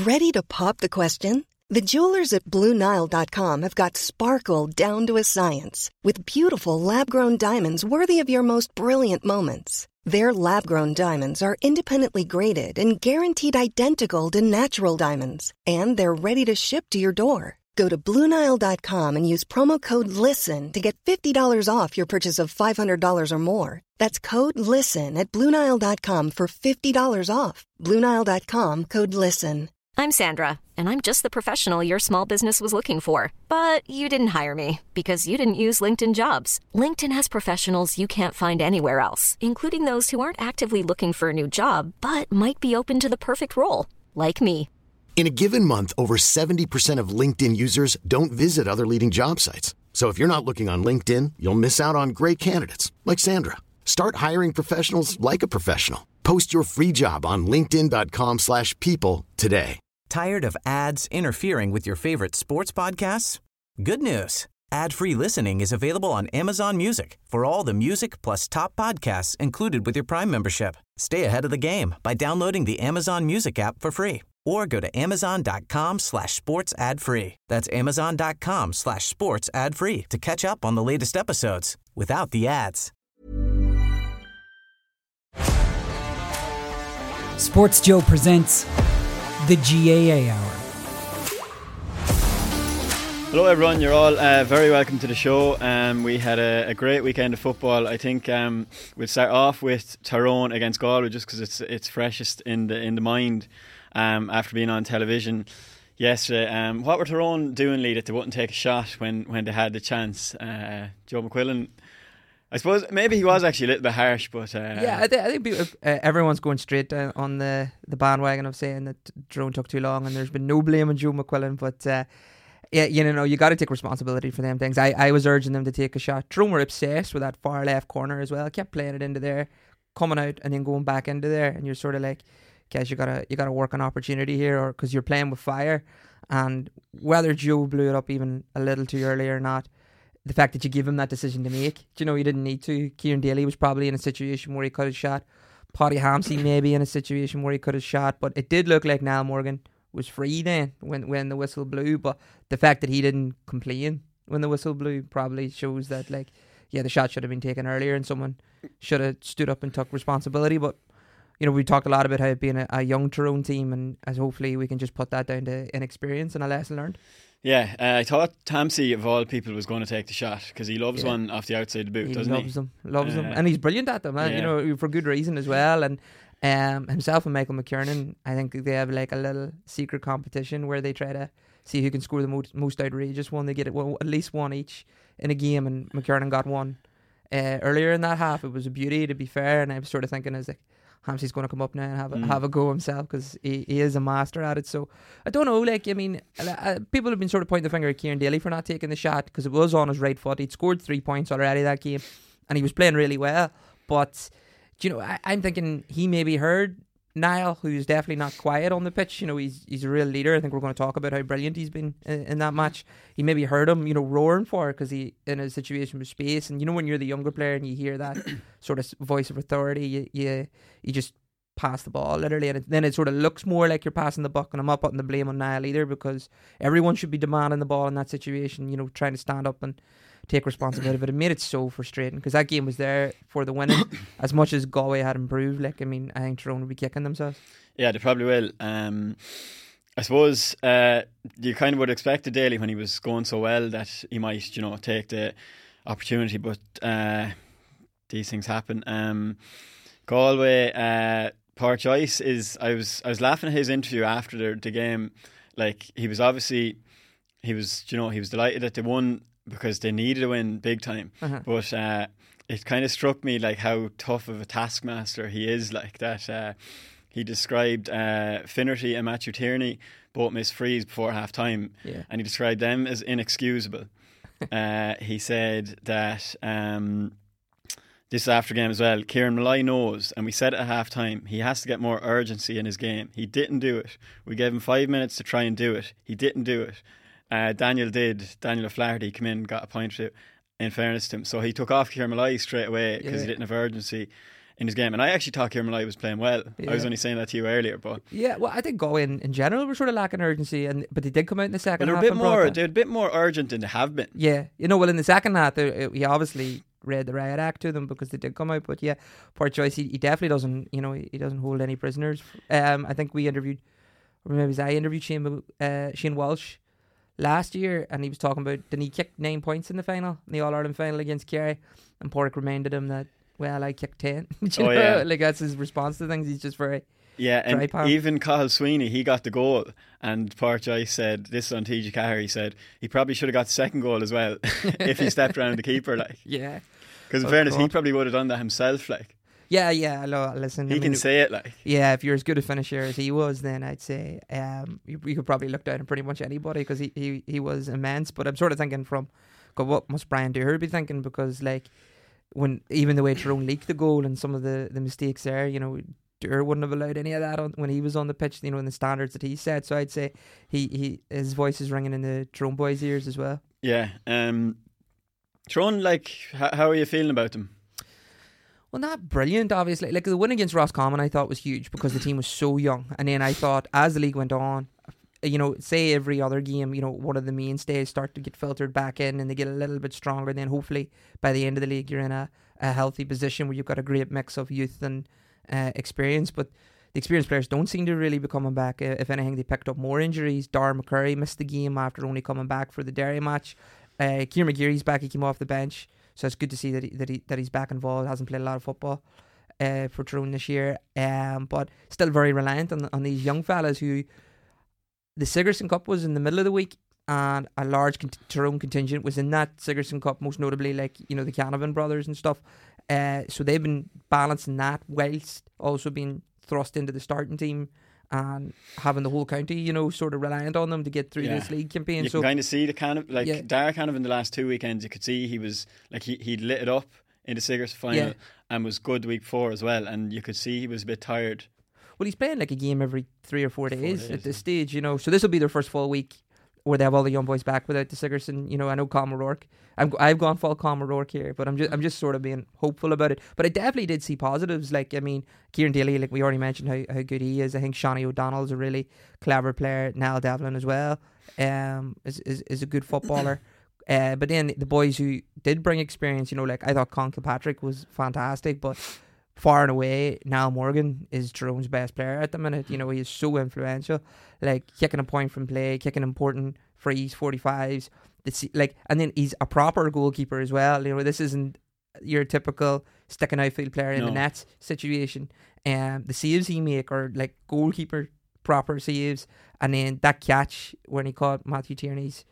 Ready to pop the question? The jewelers at BlueNile.com have got sparkle down to a science with beautiful lab-grown diamonds worthy of your most brilliant moments. Their lab-grown diamonds are independently graded and guaranteed identical to natural diamonds, and they're ready to ship to your door. Go to BlueNile.com and use promo code LISTEN to get $50 off your purchase of $500 or more. That's code LISTEN at BlueNile.com for $50 off. BlueNile.com, code LISTEN. I'm Sandra, and I'm just the professional your small business was looking for. But you didn't hire me because you didn't use LinkedIn Jobs. LinkedIn has professionals you can't find anywhere else, including those who aren't actively looking for a new job, but might be open to the perfect role, like me. In a given month, over 70% of LinkedIn users don't visit other leading job sites. So if you're not looking on LinkedIn, you'll miss out on great candidates like Sandra. Start hiring professionals like a professional. Post your free job on linkedin.com/people today. Tired of ads interfering with your favorite sports podcasts? Good news. Ad-free listening is available on Amazon Music for all the music plus top podcasts included with your Prime membership. Stay ahead of the game by downloading the Amazon Music app for free or go to amazon.com/sports ad free. That's amazon.com/sports ad free to catch up on the latest episodes without the ads. Sports Joe presents the GAA Hour. Hello everyone, you're all very welcome to the show. We had a great weekend of football. I think we'll start off with Tyrone against Galway just because it's freshest in the mind after being on television yesterday. What were Tyrone doing, Lee, that they wouldn't take a shot when they had the chance? Joe McQuillan, I suppose maybe he was actually a little bit harsh, but I think everyone's going straight on the bandwagon of saying that Tyrone took too long, and there's been no blame on Joe McQuillan, but yeah, you got to take responsibility for them things. I was urging them to take a shot. Tyrone were obsessed with that far left corner as well, kept playing it into there, coming out and then going back into there, and you're sort of like, guys, you gotta work an opportunity here, or because you're playing with fire. And whether Joe blew it up even a little too early or not, the fact that you give him that decision to make, you didn't need to. Kieran Daly was probably in a situation where he could have shot. Paddy Hampsey maybe in a situation where he could have shot, but it did look like Niall Morgan was free then when the whistle blew. But the fact that he didn't complain when the whistle blew probably shows that, like, yeah, the shot should have been taken earlier and someone should have stood up and took responsibility. But we talked a lot about how it being a young Tyrone team, and as hopefully we can just put that down to inexperience and a lesson learned. Yeah, I thought Hampsey of all people was going to take the shot because he loves one off the outside the boot, doesn't he? Loves them, and he's brilliant at them, for good reason as well. And himself and Michael McKiernan, I think they have like a little secret competition where they try to see who can score the most outrageous one. They get it at least one each in a game, and McKiernan got one earlier in that half. It was a beauty, to be fair, and I was sort of thinking, as like, Hampsey's going to come up now and have a go himself because he is a master at it. So I don't know, people have been sort of pointing the finger at Kieran Daly for not taking the shot because it was on his right foot. He'd scored 3 points already that game and he was playing really well. But I'm thinking he maybe heard Niall, who's definitely not quiet on the pitch. He's a real leader. I think we're going to talk about how brilliant he's been in that match. He maybe heard him, roaring for it because he in a situation with space. And when you're the younger player and you hear that sort of voice of authority, you just pass the ball literally, and then it sort of looks more like you're passing the buck. And I'm not putting the blame on Niall either because everyone should be demanding the ball in that situation. Trying to stand up and take responsibility, but it made it so frustrating because that game was there for the winning. As much as Galway had improved, I think Tyrone would be kicking themselves. Yeah, they probably will. I suppose you kind of would expect Daly when he was going so well that he might, take the opportunity, but these things happen. Galway, poor choice is. I was laughing at his interview after the game. Like he was delighted that they won because they needed a win big time. But it kind of struck me like how tough of a taskmaster he is. Like that, he described Finnerty and Matthew Tierney both missed frees before half time, and he described them as inexcusable. He said that this after game as well, Kieran Malloy knows, and we said it at half time, he has to get more urgency in his game. He didn't do it. We gave him 5 minutes to try and do it. He didn't do it. Daniel O'Flaherty came in and got a point in fairness to him. So he took off Kieran Malloy straight away because he didn't have urgency in his game. And I actually thought Kieran Malloy was playing well. Yeah. I was only saying that to you earlier, but yeah, well, I think Galway in general were sort of lacking urgency, but they did come out in the second they're half. a bit more urgent than they have been. Yeah, well, in the second half, he obviously read the riot act to them because they did come out. But yeah, poor choice. He definitely doesn't. He doesn't hold any prisoners. I think we interviewed, or maybe it was I interviewed Shane Walsh last year, and he was talking about, didn't he kick 9 points in the final, in the All Ireland final against Kerry, and Porrick reminded him that, well, I kicked 10. Yeah, like that's his response to things. He's just very and pan. even Cathal Sweeney, he got the goal, and Páirc Joyce said this on TG Cahir. He said he probably should have got the second goal as well if he stepped around the keeper, like. Yeah, because in fairness, he probably would have done that himself, like. Yeah. Listen, he can say it, like. Yeah, if you're as good a finisher as he was, then I'd say you could probably look down on pretty much anybody, because he was immense. But I'm sort of thinking from, God, what must Brian Dooher be thinking? Because like, when even the way Tyrone leaked the goal and some of the mistakes there, Dooher wouldn't have allowed any of that when he was on the pitch, in the standards that he set. So I'd say his voice is ringing in the Tyrone boys' ears as well. Yeah. Tyrone, like, how are you feeling about them? Well, not brilliant, obviously. Like, the win against Roscommon I thought was huge because the team was so young. And then I thought, as the league went on, say every other game, one of the mainstays start to get filtered back in and they get a little bit stronger. And then hopefully by the end of the league, you're in a healthy position where you've got a great mix of youth and experience. But the experienced players don't seem to really be coming back. If anything, they picked up more injuries. Darragh McCurry missed the game after only coming back for the Derry match. Kieran McGeary's back. He came off the bench. So it's good to see that he's back involved. Hasn't played a lot of football for Tyrone this year, but still very reliant on these young fellas. Who the Sigerson Cup was in the middle of the week, and a large Tyrone contingent was in that Sigerson Cup. Most notably, like the Canavan brothers and stuff. So they've been balancing that whilst also being thrust into the starting team and having the whole county, sort of reliant on them to get through this league campaign. You can kind of see the Darragh kind of in the last 2 weekends, you could see he was like he'd lit it up in the Sigerson final and was good the week before as well, and you could see he was a bit tired. Well, he's playing like a game every 3 or 4 days at this stage, so this will be their first full week where they have all the young boys back without the Sigerson. I know Colm O'Rourke. I've gone full Colm O'Rourke here, but I'm just sort of being hopeful about it. But I definitely did see positives. Like, I mean, Kieran Daly, like we already mentioned how good he is. I think Shani O'Donnell's a really clever player. Niall Devlin as well is a good footballer. But then the boys who did bring experience, like I thought Con Kilpatrick was fantastic, but far and away, Niall Morgan is Tyrone's best player at the minute. He is so influential, like kicking a point from play, kicking important frees, 45s. And then he's a proper goalkeeper as well. This isn't your typical sticking outfield player in the nets situation. The saves he make are like goalkeeper proper saves. And then that catch when he caught Matthew Tierney's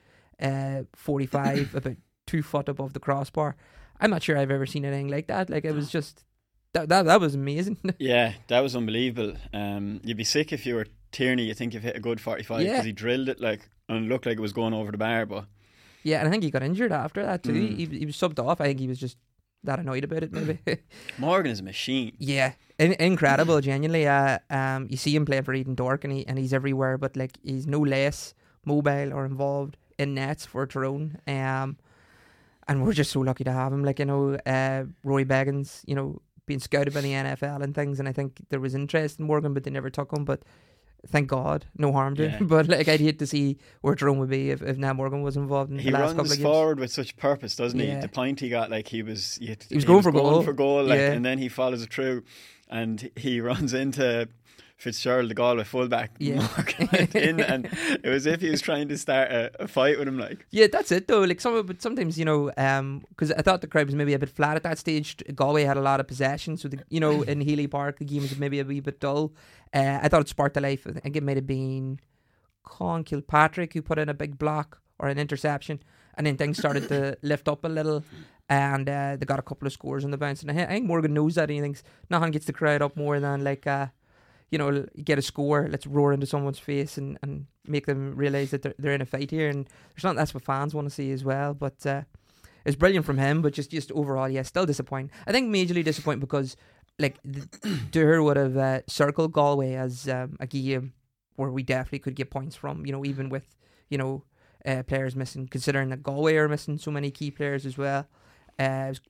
45 about 2 foot above the crossbar. I'm not sure I've ever seen anything like that. Like, it was just that was amazing. Yeah, that was unbelievable. You'd be sick if you were Tierney. You think you've hit a good 45 because he drilled it and looked like it was going over the bar. But yeah, and I think he got injured after that too. He was subbed off. I think he was just that annoyed about it, maybe. Morgan is a machine. Yeah, incredible, genuinely. You see him playing for Eden Dork, and he's everywhere, but like he's no less mobile or involved in nets for Tyrone. And we're just so lucky to have him. Like, Roy Beggins, being scouted by the NFL and things, and I think there was interest in Morgan, but they never took him. But thank God, no harm to him. But like, I'd hate to see where Tyrone would be if Niall Morgan was involved in the last couple of games. He runs forward with such purpose, doesn't he? The point he got, like he was going for goal, like, and then he follows it through, and he runs into Fitzgerald, the Galway fullback. Morgan went in, and it was as if he was trying to start a fight with him. Like, yeah, that's it though. Like, but sometimes because I thought the crowd was maybe a bit flat at that stage. Galway had a lot of possession, so in Healy Park the game was maybe a wee bit dull. I thought it sparked the life. I think it might have been Con Kilpatrick who put in a big block or an interception, and then things started to lift up a little. And they got a couple of scores on the bounce, and I think Morgan knows that. And he thinks nothing gets the crowd up more than like get a score, let's roar into someone's face and make them realise that they're in a fight here. And that's what fans want to see as well. But it's brilliant from him, but just overall, still disappointing. I think majorly disappointing because like Dooher would have circled Galway as a game where we definitely could get points from, even with players missing, considering that Galway are missing so many key players as well.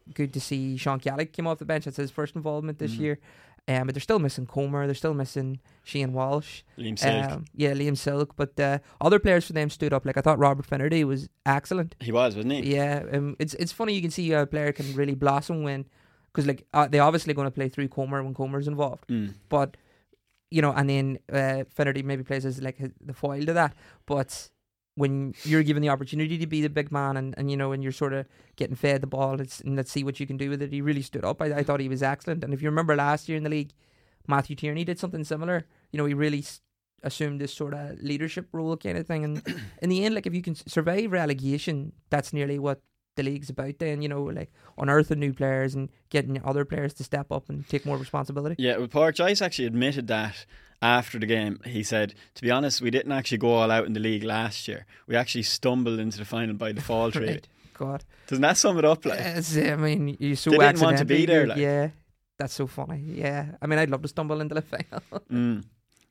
good to see Sean Kelly came off the bench. That's his first involvement this year. But they're still missing Comer. They're still missing Shane Walsh. Liam Silk. Liam Silk. But other players for them stood up. Like I thought Robert Finnerty was excellent. He was, wasn't he? Yeah. It's funny you can see how a player can really blossom when, because like they're obviously going to play through Comer when Comer's involved. But and then Finnerty maybe plays as like the foil to that. But when you're given the opportunity to be the big man and when you're sort of getting fed the ball, and let's see what you can do with it, he really stood up. I thought he was excellent. And if you remember last year in the league, Matthew Tierney did something similar. He really assumed this sort of leadership role kind of thing. And in the end, like if you can survive relegation, that's nearly what the league's about then, like unearthing new players and getting other players to step up and take more responsibility. Yeah, well, Pádraig Joyce actually admitted that after the game. He said, to be honest, we didn't actually go all out in the league last year. We actually stumbled into the final by default. Really. Right. God. Doesn't that sum it up? Like, I mean, you're so they didn't want to be there. Like. Yeah, that's so funny. Yeah, I mean, I'd love to stumble into the final.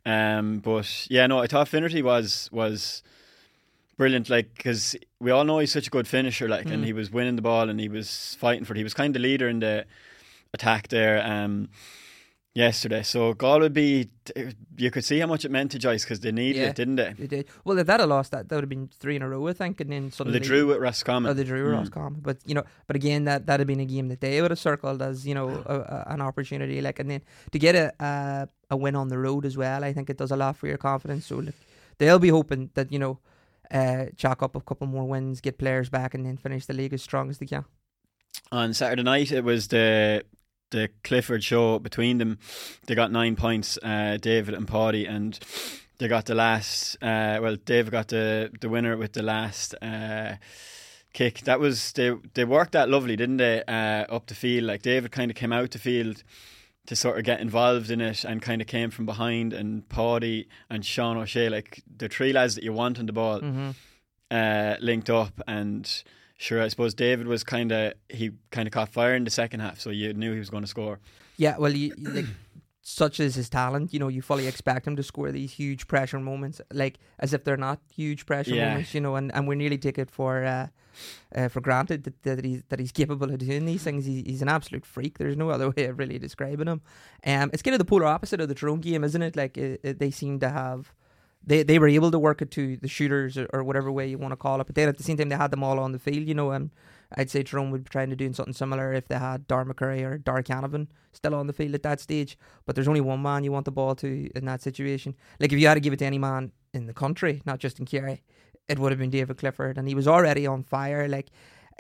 But yeah, no, I thought Finnerty was brilliant. Like, because we all know he's such a good finisher. Like, and he was winning the ball and he was fighting for it. He was kind of the leader in the attack there. Yesterday, so Galway would be. You could see how much it meant to Joyce because they needed it, didn't they? They did. Well, if they'd have lost that would have been 3 in a row, I think, and then suddenly they drew with Roscommon. Oh, they drew with Roscommon, but but again, that had been a game that they would have circled as an opportunity. Like, and then to get a win on the road as well, I think it does a lot for your confidence. So look, they'll be hoping that chalk up a couple more wins, get players back, and then finish the league as strong as they can. On Saturday night, it was the Clifford show between them. They got 9 points, David and Paddy, and they got the last. David got the winner with the last kick. That was they worked that lovely, didn't they? Up the field, like David kind of came out the field to sort of get involved in it and kind of came from behind, and Paddy and Sean O'Shea, like the 3 lads that you want on the ball, linked up. And sure, I suppose David was kind of caught fire in the second half, so you knew he was going to score. Yeah, well, such is his talent. You fully expect him to score these huge pressure moments, like as if they're not huge pressure moments. And we nearly take it for granted that he's capable of doing these things. He's an absolute freak. There's no other way of really describing him. It's kind of the polar opposite of the Tyrone game, isn't it? Like they seem to have. They were able to work it to the shooters or whatever way you want to call it, but then at the same time they had them all on the field, I'd say Tyrone would be trying to do something similar if they had Dar McCurry or Dar Canavan still on the field at that stage. But there's only one man you want the ball to in that situation. Like if you had to give it to any man in the country, not just in Kerry, it would have been David Clifford, and he was already on fire. Like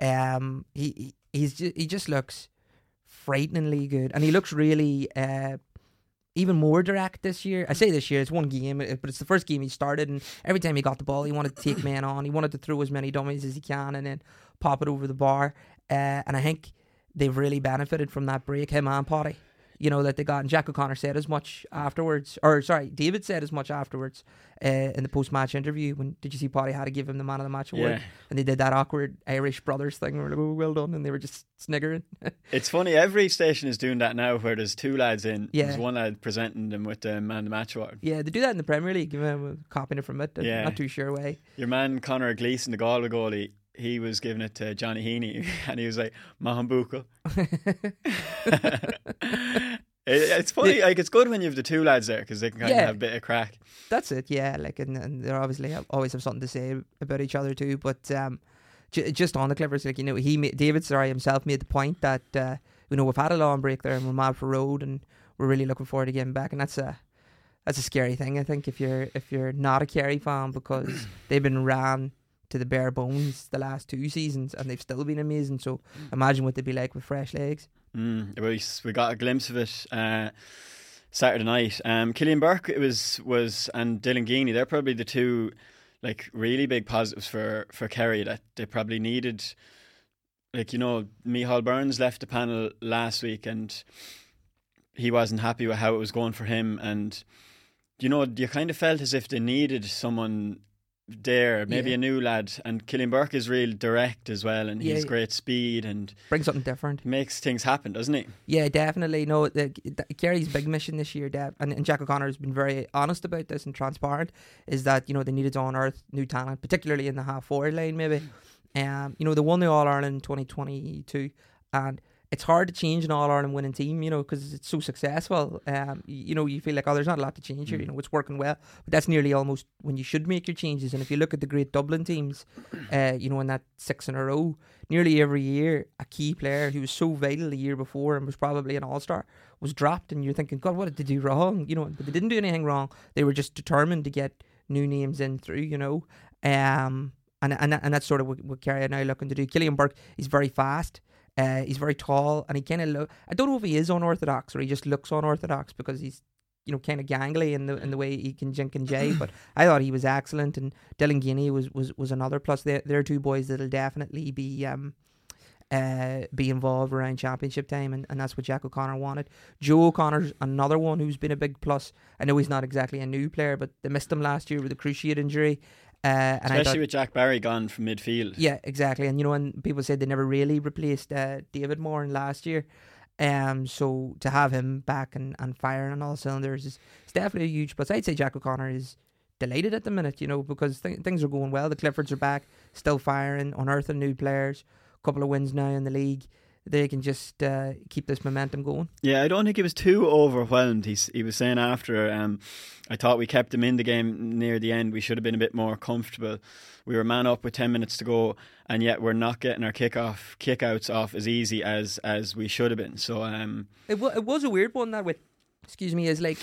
he just looks frighteningly good, and he looks really even more direct this year. I say this year, it's one game, but it's the first game he started, and every time he got the ball, he wanted to take men on. He wanted to throw as many dummies as he can and then pop it over the bar. And I think they've really benefited from that break, him and Paddy, that they got. And Jack O'Connor said as much afterwards, David said as much afterwards in the post-match interview. Did you see Paddy had to give him the man of the match award? Yeah. And they did that awkward Irish brothers thing where they were like, oh, well done, and they were just sniggering. It's funny, every station is doing that now where there's 2 lads in. Yeah. There's one lad presenting them with the man of the match award. Yeah, they do that in the Premier League, copying it from it. Yeah. Not too sure why. Your man Conor Gleeson, the Galway goalie, he was giving it to Johnny Heaney and he was like, Mahambuka. It's funny, like it's good when you have the 2 lads there because they can kind of have a bit of crack. That's it, yeah. Like, and they obviously always have something to say about each other too. But just on the Clippers, like David himself made the point that we've had a long break there and we're mad for road and we're really looking forward to getting back. And that's a scary thing, I think, if you're not a Kerry fan, because they've been ran to the bare bones the last 2 seasons and they've still been amazing. So imagine what they'd be like with fresh legs. We got a glimpse of it Saturday night. Killian Burke and Dylan Geeney, they're probably the 2 like really big positives for Kerry that they probably needed. Like, Micheál Burns left the panel last week and he wasn't happy with how it was going for him, and you kind of felt as if they needed someone there, maybe a new lad. And Killian Burke is real direct as well, and he's great speed and brings something different. Makes things happen, doesn't he? Yeah, definitely. No, Kerry's big mission this year, and Jack O'Connor has been very honest about this and transparent, is that they needed to unearth new talent, particularly in the half forward line maybe. They won the All-Ireland in 2022 and it's hard to change an All-Ireland winning team, you know, because it's so successful. You know, you feel like, oh, there's not a lot to change here, you know, it's working well. But that's nearly almost when you should make your changes. And if you look at the great Dublin teams, you know, in that 6 in a row, nearly every year, a key player who was so vital the year before and was probably an all-star was dropped. And you're thinking, God, what did they do wrong? You know, but they didn't do anything wrong. They were just determined to get new names in through, you know. And that's sort of what Kerry are now looking to do. Killian Burke, he's very fast. He's very tall, and he kind of I don't know if he is unorthodox or he just looks unorthodox because he's, you know, kind of gangly in the way he can jink and jay. But I thought he was excellent, and Dylan Guinea was another plus. They're two boys that'll definitely be involved around championship time, and that's what Jack O'Connor wanted. Joe O'Connor's another one who's been a big plus. I know he's not exactly a new player, but they missed him last year with a cruciate injury. And especially with Jack Barry gone from midfield. Yeah, exactly. And you know, and people said they never really replaced David Moore in last year. So to have him back and firing on all cylinders is definitely a huge plus. I'd say Jack O'Connor is delighted at the minute, you know, because things are going well. The Cliffords are back, still firing, unearthing new players. A couple of wins now in the league. They can just keep this momentum going. Yeah, I don't think he was too overwhelmed. He was saying after, I thought we kept him in the game near the end. We should have been a bit more comfortable. We were man up with 10 minutes to go, and yet we're not getting our kickouts off as easy as we should have been. So it was a weird one that with, is like,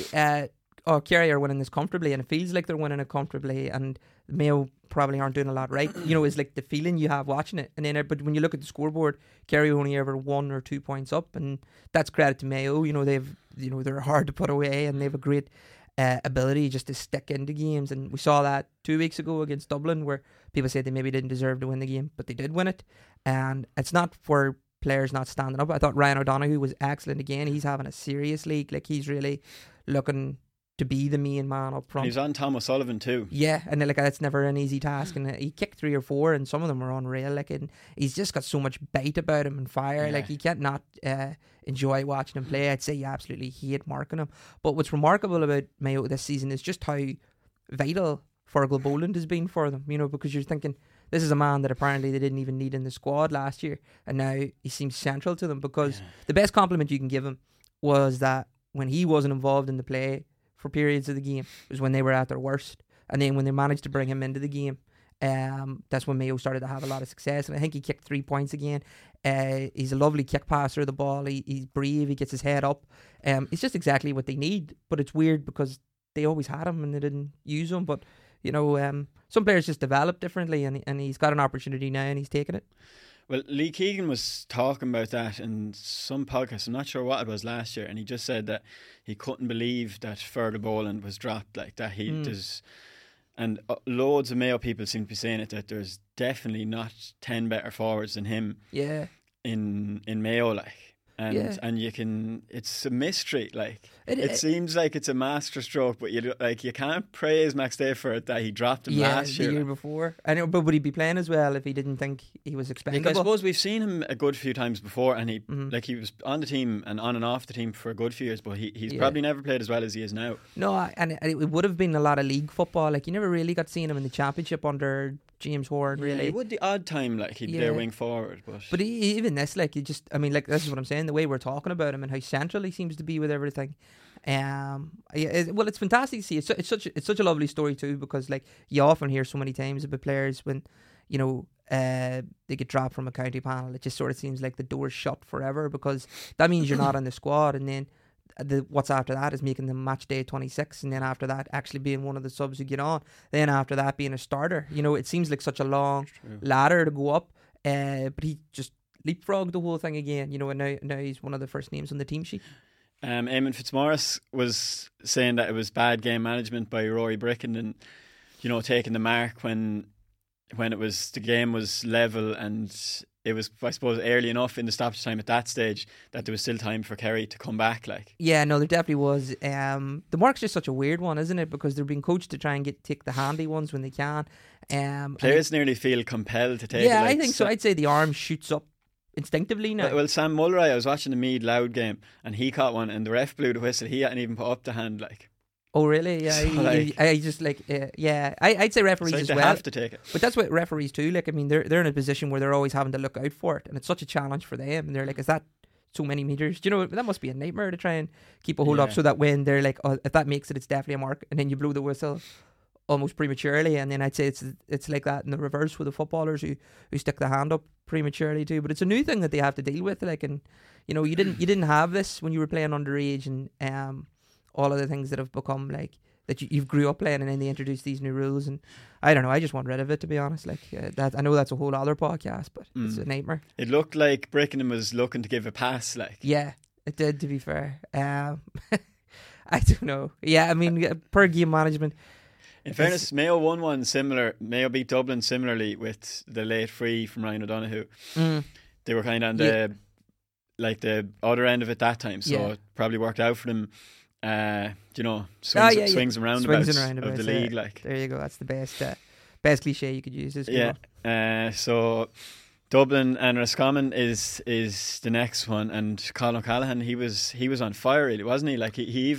Kerry are winning this comfortably, and it feels like they're winning it comfortably, and Mayo probably aren't doing a lot right. You know, it's like the feeling you have watching it. And then, but when you look at the scoreboard, Kerry only ever 1 or 2 points up, and that's credit to Mayo. You know, they're hard to put away, and they have a great ability just to stick into games. And we saw that 2 weeks ago against Dublin, where people said they maybe didn't deserve to win the game, but they did win it. And it's not for players not standing up. I thought Ryan O'Donoghue was excellent again. He's having a serious league. Like, he's really looking to be the main man up front. He's on Tom O'Sullivan too. Yeah, and like that's never an easy task. And he kicked 3 or 4, and some of them were unreal. Like, and he's just got so much bite about him and fire. Yeah. Like, you can't not enjoy watching him play. I'd say you absolutely hate marking him. But what's remarkable about Mayo this season is just how vital Fergal Boland has been for them. You know, because you're thinking, this is a man that apparently they didn't even need in the squad last year, and now he seems central to them. Because the best compliment you can give him was that when he wasn't involved in the play for periods of the game was when they were at their worst, and then when they managed to bring him into the game, that's when Mayo started to have a lot of success. And I think he kicked 3 points again. He's a lovely kick passer of the ball. He's brave. He gets his head up. It's just exactly what they need. But it's weird because they always had him and they didn't use him. But you know, some players just develop differently, and he's got an opportunity now and he's taking it. Well, Lee Keegan was talking about that in some podcast. I'm not sure what it was last year, and he just said that he couldn't believe that Fergal Boland was dropped like that. He does, and loads of Mayo people seem to be saying it, that there's definitely not 10 better forwards than him. Yeah. In Mayo, like. And you can, it's a mystery. Like it seems like it's a masterstroke, but you can't praise Max Day for it that he dropped him last year. The year before. I know, but would he be playing as well if he didn't think he was expendable? Like, I suppose we've seen him a good few times before, and he was on the team and on and off the team for a good few years, but he's probably never played as well as he is now. No, and it would have been a lot of league football. Like, you never really got seeing him in the championship under James Horan, really. He would the odd time, like, he'd be their wing forward. But even this, like, this is what I'm saying, the way we're talking about him and how central he seems to be with everything. It's fantastic to see. It's such a lovely story too, because like you often hear so many times about players when, you know, they get dropped from a county panel. It just sort of seems like the door's shut forever, because that means you're not on the squad, and then what's after that is making them match day 26, and then after that actually being one of the subs who get on, then after that being a starter. You know, it seems like such a long ladder to go up, but he just leapfrogged the whole thing again, you know, and now he's one of the first names on the team sheet. Eamon Fitzmaurice was saying that it was bad game management by Rory Brickenden, you know, taking the mark when it was, the game was level, and it was, I suppose, early enough in the stoppage time at that stage that there was still time for Kerry to come back. Like, yeah, no, there definitely was. The mark's just such a weird one, isn't it? Because they're being coached to try and take the handy ones when they can. Players nearly feel compelled to take it. Yeah, I think so. I'd say the arm shoots up instinctively now. Well, Sam Mulray, I was watching the Meath Loud game, and he caught one, and the ref blew the whistle. He hadn't even put up the hand, like. Oh really? Yeah, So, I just like I'd say referees as they well. have to take it. But that's what referees too. Like I mean, they're in a position where they're always having to look out for it, and it's such a challenge for them. And they're like, is that so many meters? Do you know that must be a nightmare to try and keep a hold up so that when they're like, oh, if that makes it, it's definitely a mark, and then you blow the whistle almost prematurely. And then I'd say it's like that in the reverse with the footballers who stick the hand up prematurely too. But it's a new thing that they have to deal with. Like, and you know, you didn't have this when you were playing underage, and all of the things that have become like that you've grew up playing, and then they introduced these new rules. And I don't know, I just want rid of it, to be honest. Like that, I know that's a whole other podcast, but it's a nightmare. It looked like Brickenham was looking to give a pass. Like, yeah, it did, to be fair. I don't know. Yeah, I mean, per game management. In fairness, Mayo won one similar. Mayo beat Dublin similarly with the late free from Ryan O'Donoghue. They were kind of on the other end of it that time, so it probably worked out for them. Swings and roundabouts of the league. Like, there you go. That's the best cliche you could use. So Dublin and Roscommon is the next one, and Colin O'Callaghan, he was on fire, really, wasn't he? Like he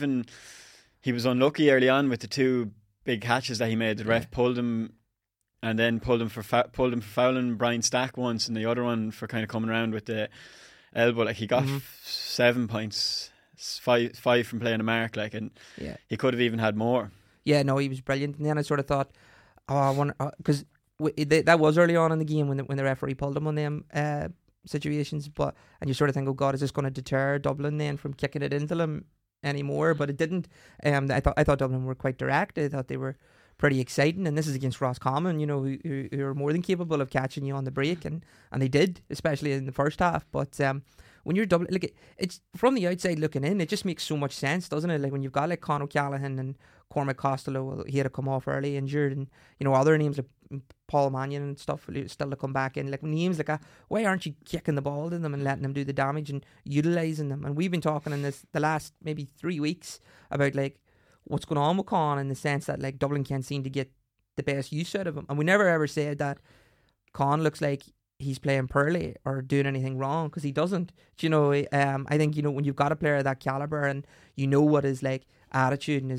was unlucky early on with the two big catches that he made. The ref pulled him, and then pulled him for fouling Brian Stack once, and the other one for kind of coming around with the elbow. Like, he got 7 points, five from playing a mark. Like, and he could have even had more. Yeah, no, he was brilliant. And then I sort of thought, I wonder, because that was early on in the game when the referee pulled him on them situations. And you sort of think, oh God, is this going to deter Dublin then from kicking it into them anymore? But it didn't. I thought Dublin were quite direct. I thought they were pretty exciting, and this is against Roscommon, you know, who are more than capable of catching you on the break, and they did, especially in the first half. But when you're Dublin, like, it's from the outside looking in, it just makes so much sense, doesn't it? Like, when you've got like Con O'Callaghan and Cormac Costello, well, he had to come off early injured, and you know, other names like Paul Mannion and stuff still to come back in. Like, names like that, why aren't you kicking the ball to them and letting them do the damage and utilising them? And we've been talking in the last maybe 3 weeks about like what's going on with Con, in the sense that like Dublin can't seem to get the best use out of him, and we never ever said that Con looks like he's playing poorly or doing anything wrong, because he doesn't. Do you know, I think, you know, when you've got a player of that caliber and you know what his like attitude and his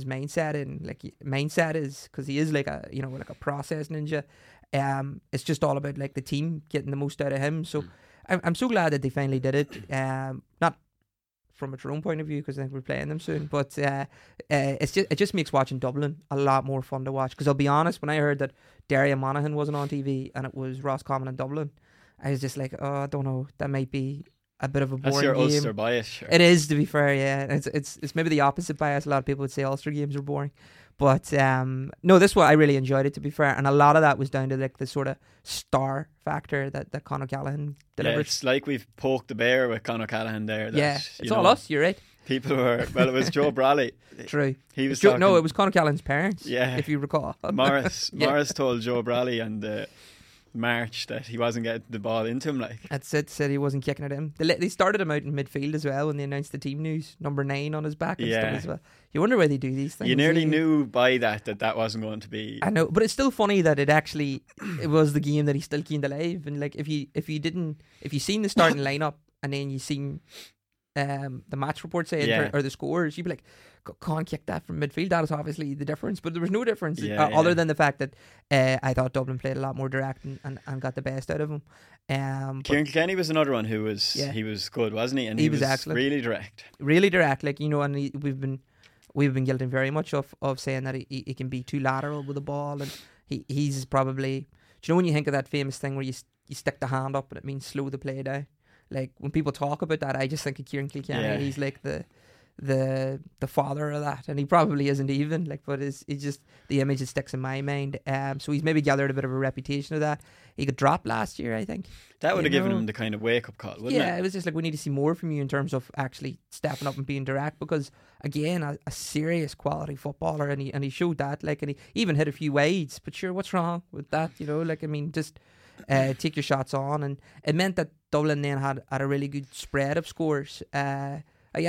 mindset is, because he is like a, you know, like a process ninja. It's just all about like the team getting the most out of him. So I'm so glad that they finally did it. Not from a Tyrone point of view, because I think we're playing them soon, but it just makes watching Dublin a lot more fun to watch. Because I'll be honest, when I heard that Derry Monaghan wasn't on TV and it was Roscommon and Dublin, I was just like, oh, I don't know, that might be a bit of a boring game. That's your Ulster bias, sure. It is, to be fair, yeah. It's maybe the opposite bias. A lot of people would say Ulster games are boring. But no, this one I really enjoyed it, to be fair, and a lot of that was down to like the sort of star factor that Con O'Callaghan delivered. Yeah, it's like we've poked the bear with Con O'Callaghan there. It's all us, you're right. People were, well, it was Joe Brolly. True. He was it was Con O'Callaghan's parents, if you recall. Morris told Joe Brolly and the March that he wasn't getting the ball into him. Like, that's it. Said he wasn't kicking at him. They started him out in midfield as well when they announced the team news, number 9 on his back and stuff as well. You wonder why they do these things. You nearly knew by that wasn't going to be. I know, but it's still funny that it was the game that he still kept alive. And like, if you seen the starting lineup and then you seen the match report saying or the scores, you'd be like, can't kick that from midfield. That is obviously the difference, but there was no difference other than the fact that I thought Dublin played a lot more direct and got the best out of him. Kieran Kilkenny was another one who was he was good, wasn't he? And he was excellent. Really direct, like, you know. And we've been guilty very much of saying that he can be too lateral with the ball, and he's probably, do you know, when you think of that famous thing where you stick the hand up and it means slow the play down. Like, when people talk about that, I just think of Kieran Kilkenny. He's like the father of that, and he probably isn't even, like, but it's just the image that sticks in my mind. So he's maybe gathered a bit of a reputation of that. He got dropped last year, I think. That would have given him the kind of wake up call, wouldn't it? Yeah, it was just like, we need to see more from you in terms of actually stepping up and being direct, because again, a serious quality footballer, and he showed that, like, and he even hit a few wides. But sure, what's wrong with that? You know, like, I mean, just take your shots on, and it meant that Dublin then had a really good spread of scores. I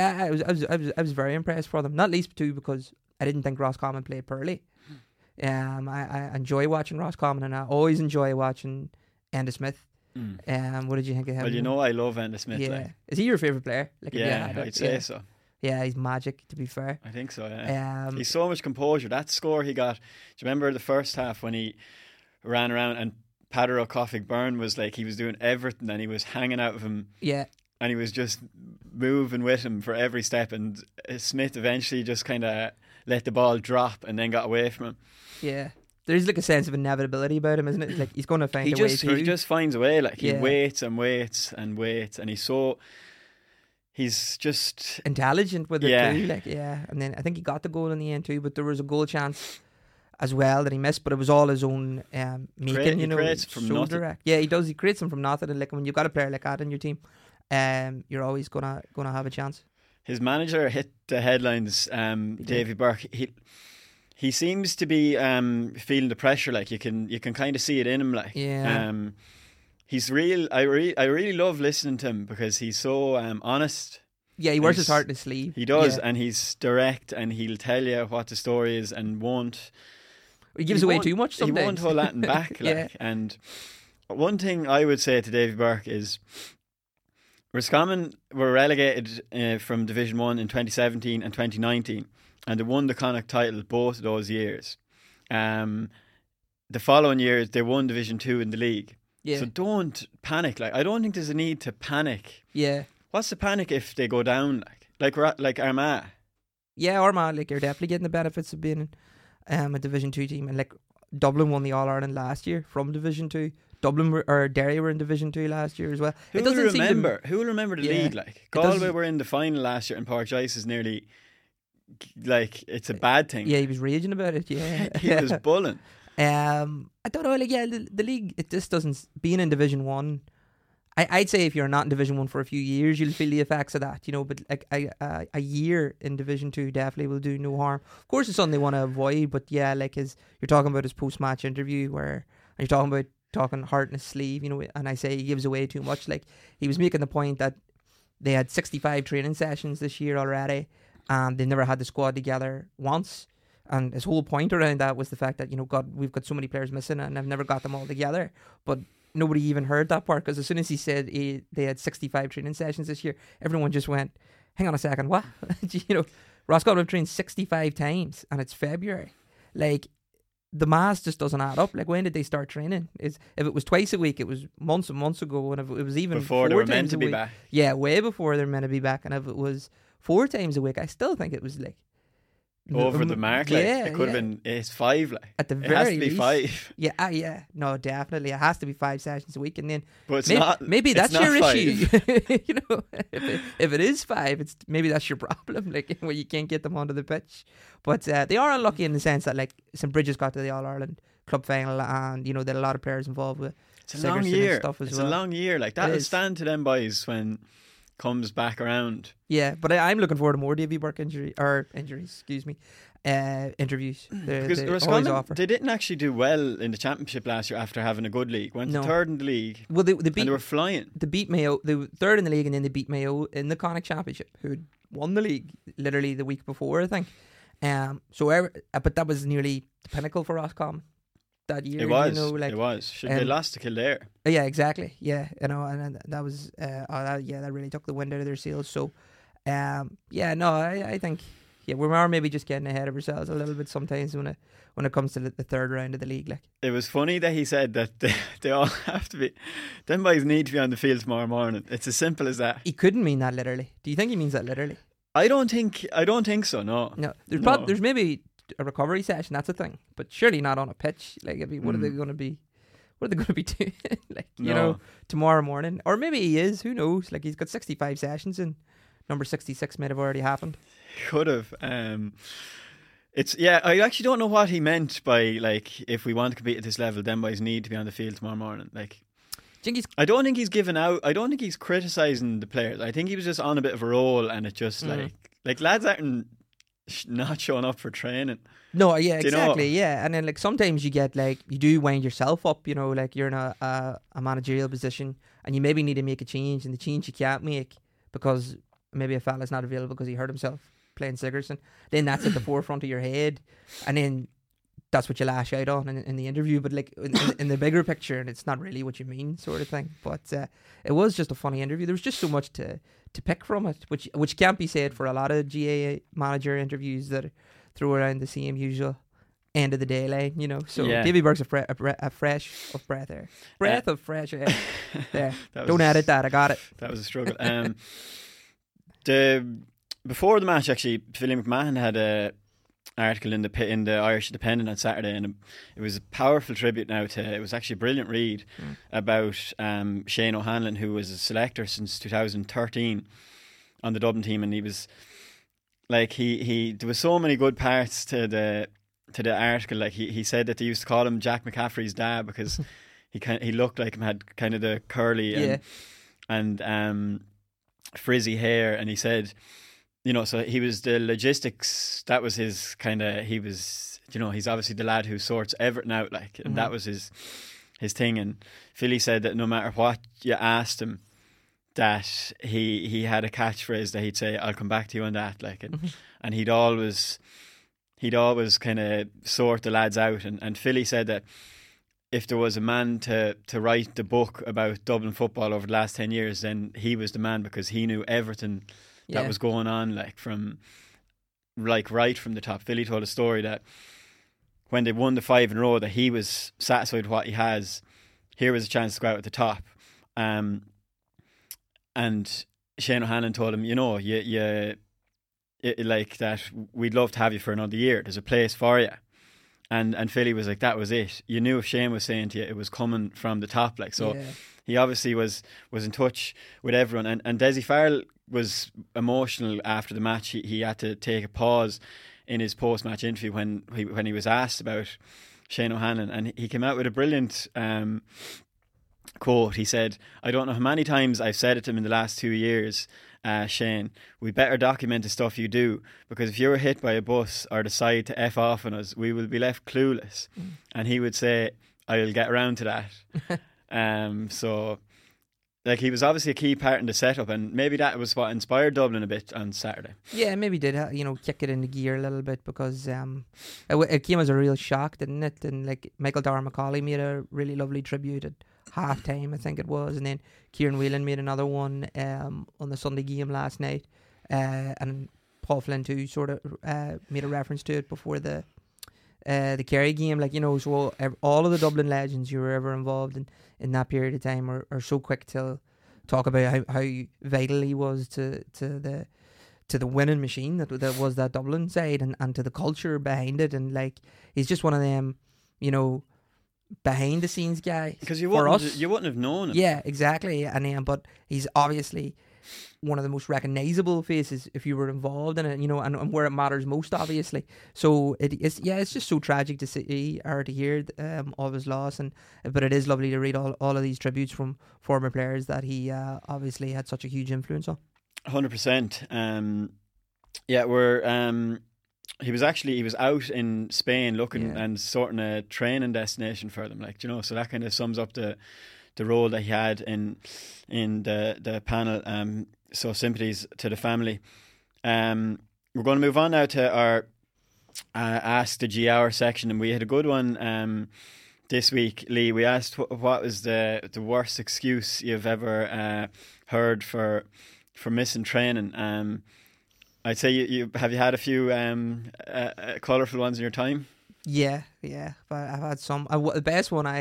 was very impressed for them, not least too because I didn't think Roscommon played poorly. I enjoy watching Roscommon, and I always enjoy watching Enda Smith. What did you think of him? Well, you know, I love Enda Smith. Yeah, is he your favourite player? Like, I'd say so. Yeah, he's magic, to be fair. I think so, yeah. He's so much composure. That score he got, do you remember the first half when he ran around and Peadar Ó Caithfidh Byrne was like, he was doing everything and he was hanging out of him. Yeah. And he was just moving with him for every step, and Smith eventually just kind of let the ball drop and then got away from him. Yeah. There's like a sense of inevitability about him, isn't it? Like he's going to find a way through. He just finds a way. Like he waits and waits and waits, and he's just intelligent with it too. Like and then I think he got the goal in the end too. But there was a goal chance as well that he missed, but it was all his own making. He creates from nothing. Direct. Yeah, he does. He creates them from nothing, and like when you've got a player like that in your team, you're always gonna have a chance. His manager hit the headlines. Davy Burke. He seems to be feeling the pressure. Like you can kind of see it in him. Like he's real. I really love listening to him because he's so honest. Yeah, he wears his heart in his sleeve. He does, and he's direct, and he'll tell you what the story is, and won't. He gives away too much sometimes. He won't hold that in back. Like, and one thing I would say to Davy Burke is, Roscommon were relegated from Division 1 in 2017 and 2019. And they won the Connacht title both of those years. The following year, they won Division 2 in the league. Yeah. So don't panic. Like I don't think there's a need to panic. Yeah. What's the panic if they go down? Like Armagh? Yeah, Armagh. Like you're definitely getting the benefits of being a Division 2 team. And like Dublin won the All Ireland last year from Division 2. Dublin or Derry were in Division 2 last year as well. Who will remember the league? Like Galway were in the final last year, and Páirc Joyce is nearly. Like it's a bad thing. Yeah, he was raging about it. Yeah, he was bulling. I don't know. Like, the league, it just doesn't. Being in Division 1, I'd say if you're not in Division 1 for a few years, you'll feel the effects of that. You know, but like a year in Division 2 definitely will do no harm. Of course, it's something they want to avoid. But yeah, like you're talking about his post-match interview and you're talking about talking heart in his sleeve. You know, and I say he gives away too much. Like he was making the point that they had 65 training sessions this year already. And they never had the squad together once. And his whole point around that was the fact that, we've got so many players missing and I've never got them all together. But nobody even heard that part, because as soon as he said they had 65 training sessions this year, everyone just went, hang on a second, what? Roscommon have trained 65 times and it's February. Like, the mass just doesn't add up. Like, when did they start training? If it was twice a week, it was months and months ago. And if it was even before they were meant to be back. Yeah, way before they were meant to be back. And if it was 4 times a week, I still think it was like over the mark. Like it could have been. It's 5. Like at the it very has to be least. 5. Yeah, no, definitely, it has to be 5 sessions a week, and then. But it's not. Maybe that's not your 5. issue. If it is 5, it's maybe that's your problem. Like when you can't get them onto the pitch. But they are unlucky in the sense that like St. Bridget's got to the All Ireland club final, and there are a lot of players involved with. It's a long year. Stuff as it's well. A long year. Like that'll stand to them boys when. Comes back around. Yeah, but I'm looking forward to more Davy Burke interviews. Because Roscommon, they didn't actually do well in the championship last year after having a good league. Went to 3rd in the league. Well, they beat, and they were flying. They beat Mayo. They were 3rd in the league, and then they beat Mayo in the Connacht Championship, who won the league literally the week before, I think. But that was nearly the pinnacle for Roscommon that year. It was. It was. They lost to Kildare. Yeah, exactly. Yeah, and that was that really took the wind out of their sails. So, I think we are maybe just getting ahead of ourselves a little bit sometimes when it comes to the 3rd round of the league. Like it was funny that he said that they all have to be. Them boys need to be on the field tomorrow morning. It's as simple as that. He couldn't mean that literally. Do you think he means that literally? I don't think so. No. There's maybe a recovery session, that's a thing, but surely not on a pitch. Like, what are they going to be? What are they going to be doing? Tomorrow morning, or maybe he is. Who knows? Like, he's got 65 sessions, and number 66 might have already happened. Could have. I actually don't know what he meant by like, if we want to compete at this level, then boys need to be on the field tomorrow morning. Like, I don't think he's given out. I don't think he's criticising the players. I think he was just on a bit of a roll, and it just like lads aren't not showing up for training. No, yeah, exactly, yeah. And then like sometimes you get like, you do wind yourself up, like you're in a managerial position and you maybe need to make a change, and the change you can't make because maybe a fella's not available because he hurt himself playing Sigerson. Then that's at the forefront of your head, and then that's what you lash out on in the interview, but like in the bigger picture, and it's not really what you mean, sort of thing. But it was just a funny interview. There was just so much to pick from it, which can't be said for a lot of GA manager interviews that throw around the same usual end of the day line, you know. So Yeah. Davy Burke's a fresh of breath air, breath of fresh air. There, don't edit that. I got it. That was a struggle. Before the match, actually, Philly McMahon had a article in the Irish Independent on Saturday, and it was a powerful tribute now to, it was actually a brilliant read about Shane O'Hanlon, who was a selector since 2013 on the Dublin team, and he was like, he there was so many good parts to the article. Like he said that they used to call him Jack McCaffrey's dad because he looked like him, had kind of the curly and frizzy hair, and he said, you know, so he was the logistics, that was his kind of, he was, you know, he's obviously the lad who sorts everything out, like, and that was his thing. And Philly said that no matter what you asked him, that he had a catchphrase that he'd say, "I'll come back to you on that," like, and he'd always kind of sort the lads out. And Philly said that if there was a man to write the book about Dublin football over the last 10 years, then he was the man, because he knew everything that was going on, like right from the top. Philly told a story that when they won the 5 in a row, that he was satisfied with what he has. Here was a chance to go out at the top. And Shane O'Hanlon told him, you know, like that, we'd love to have you for another year. There's a place for you. And Philly was like, that was it. You knew if Shane was saying to you, it was coming from the top. Like, so he obviously was in touch with everyone. And Dessie Farrell was emotional after the match. He had to take a pause in his post-match interview when he was asked about Shane O'Hanlon, and he came out with a brilliant quote. He said, "I don't know how many times I've said it to him in the last 2 years, Shane, we better document the stuff you do, because if you were hit by a bus or decide to F off on us, we will be left clueless." And he would say, "I'll get around to that." So like, he was obviously a key part in the setup, and maybe that was what inspired Dublin a bit on Saturday. Yeah, maybe did, you know, kick it into gear a little bit, because it came as a real shock, didn't it? And like, Michael Dara McCauley made a really lovely tribute at half time, I think it was, and then Kieran Whelan made another one on the Sunday game last night, and Paul Flynn too sort of made a reference to it before the Kerry game. Like, you know, so all of the Dublin legends who were ever involved in that period of time are so quick to talk about how vital he was to the winning machine that was that Dublin side, and to the culture behind it. And like, he's just one of them, you know, behind the scenes guy. Because you wouldn't have known him. Yeah, exactly. And but he's obviously one of the most recognisable faces if you were involved in it, you know, and where it matters most, obviously. So it's just so tragic to see or to hear of his loss, but it is lovely to read all of these tributes from former players that he obviously had such a huge influence on. 100%. He was out in Spain looking and sorting a training destination for them, like, you know, so that kind of sums up the role that he had in the panel. So sympathies to the family. We're going to move on now to our Ask the G Hour section, and we had a good one this week, Lee. We asked what was the worst excuse you've ever heard for missing training. I'd say you had a few colourful ones in your time? Yeah, but I've had some. The best one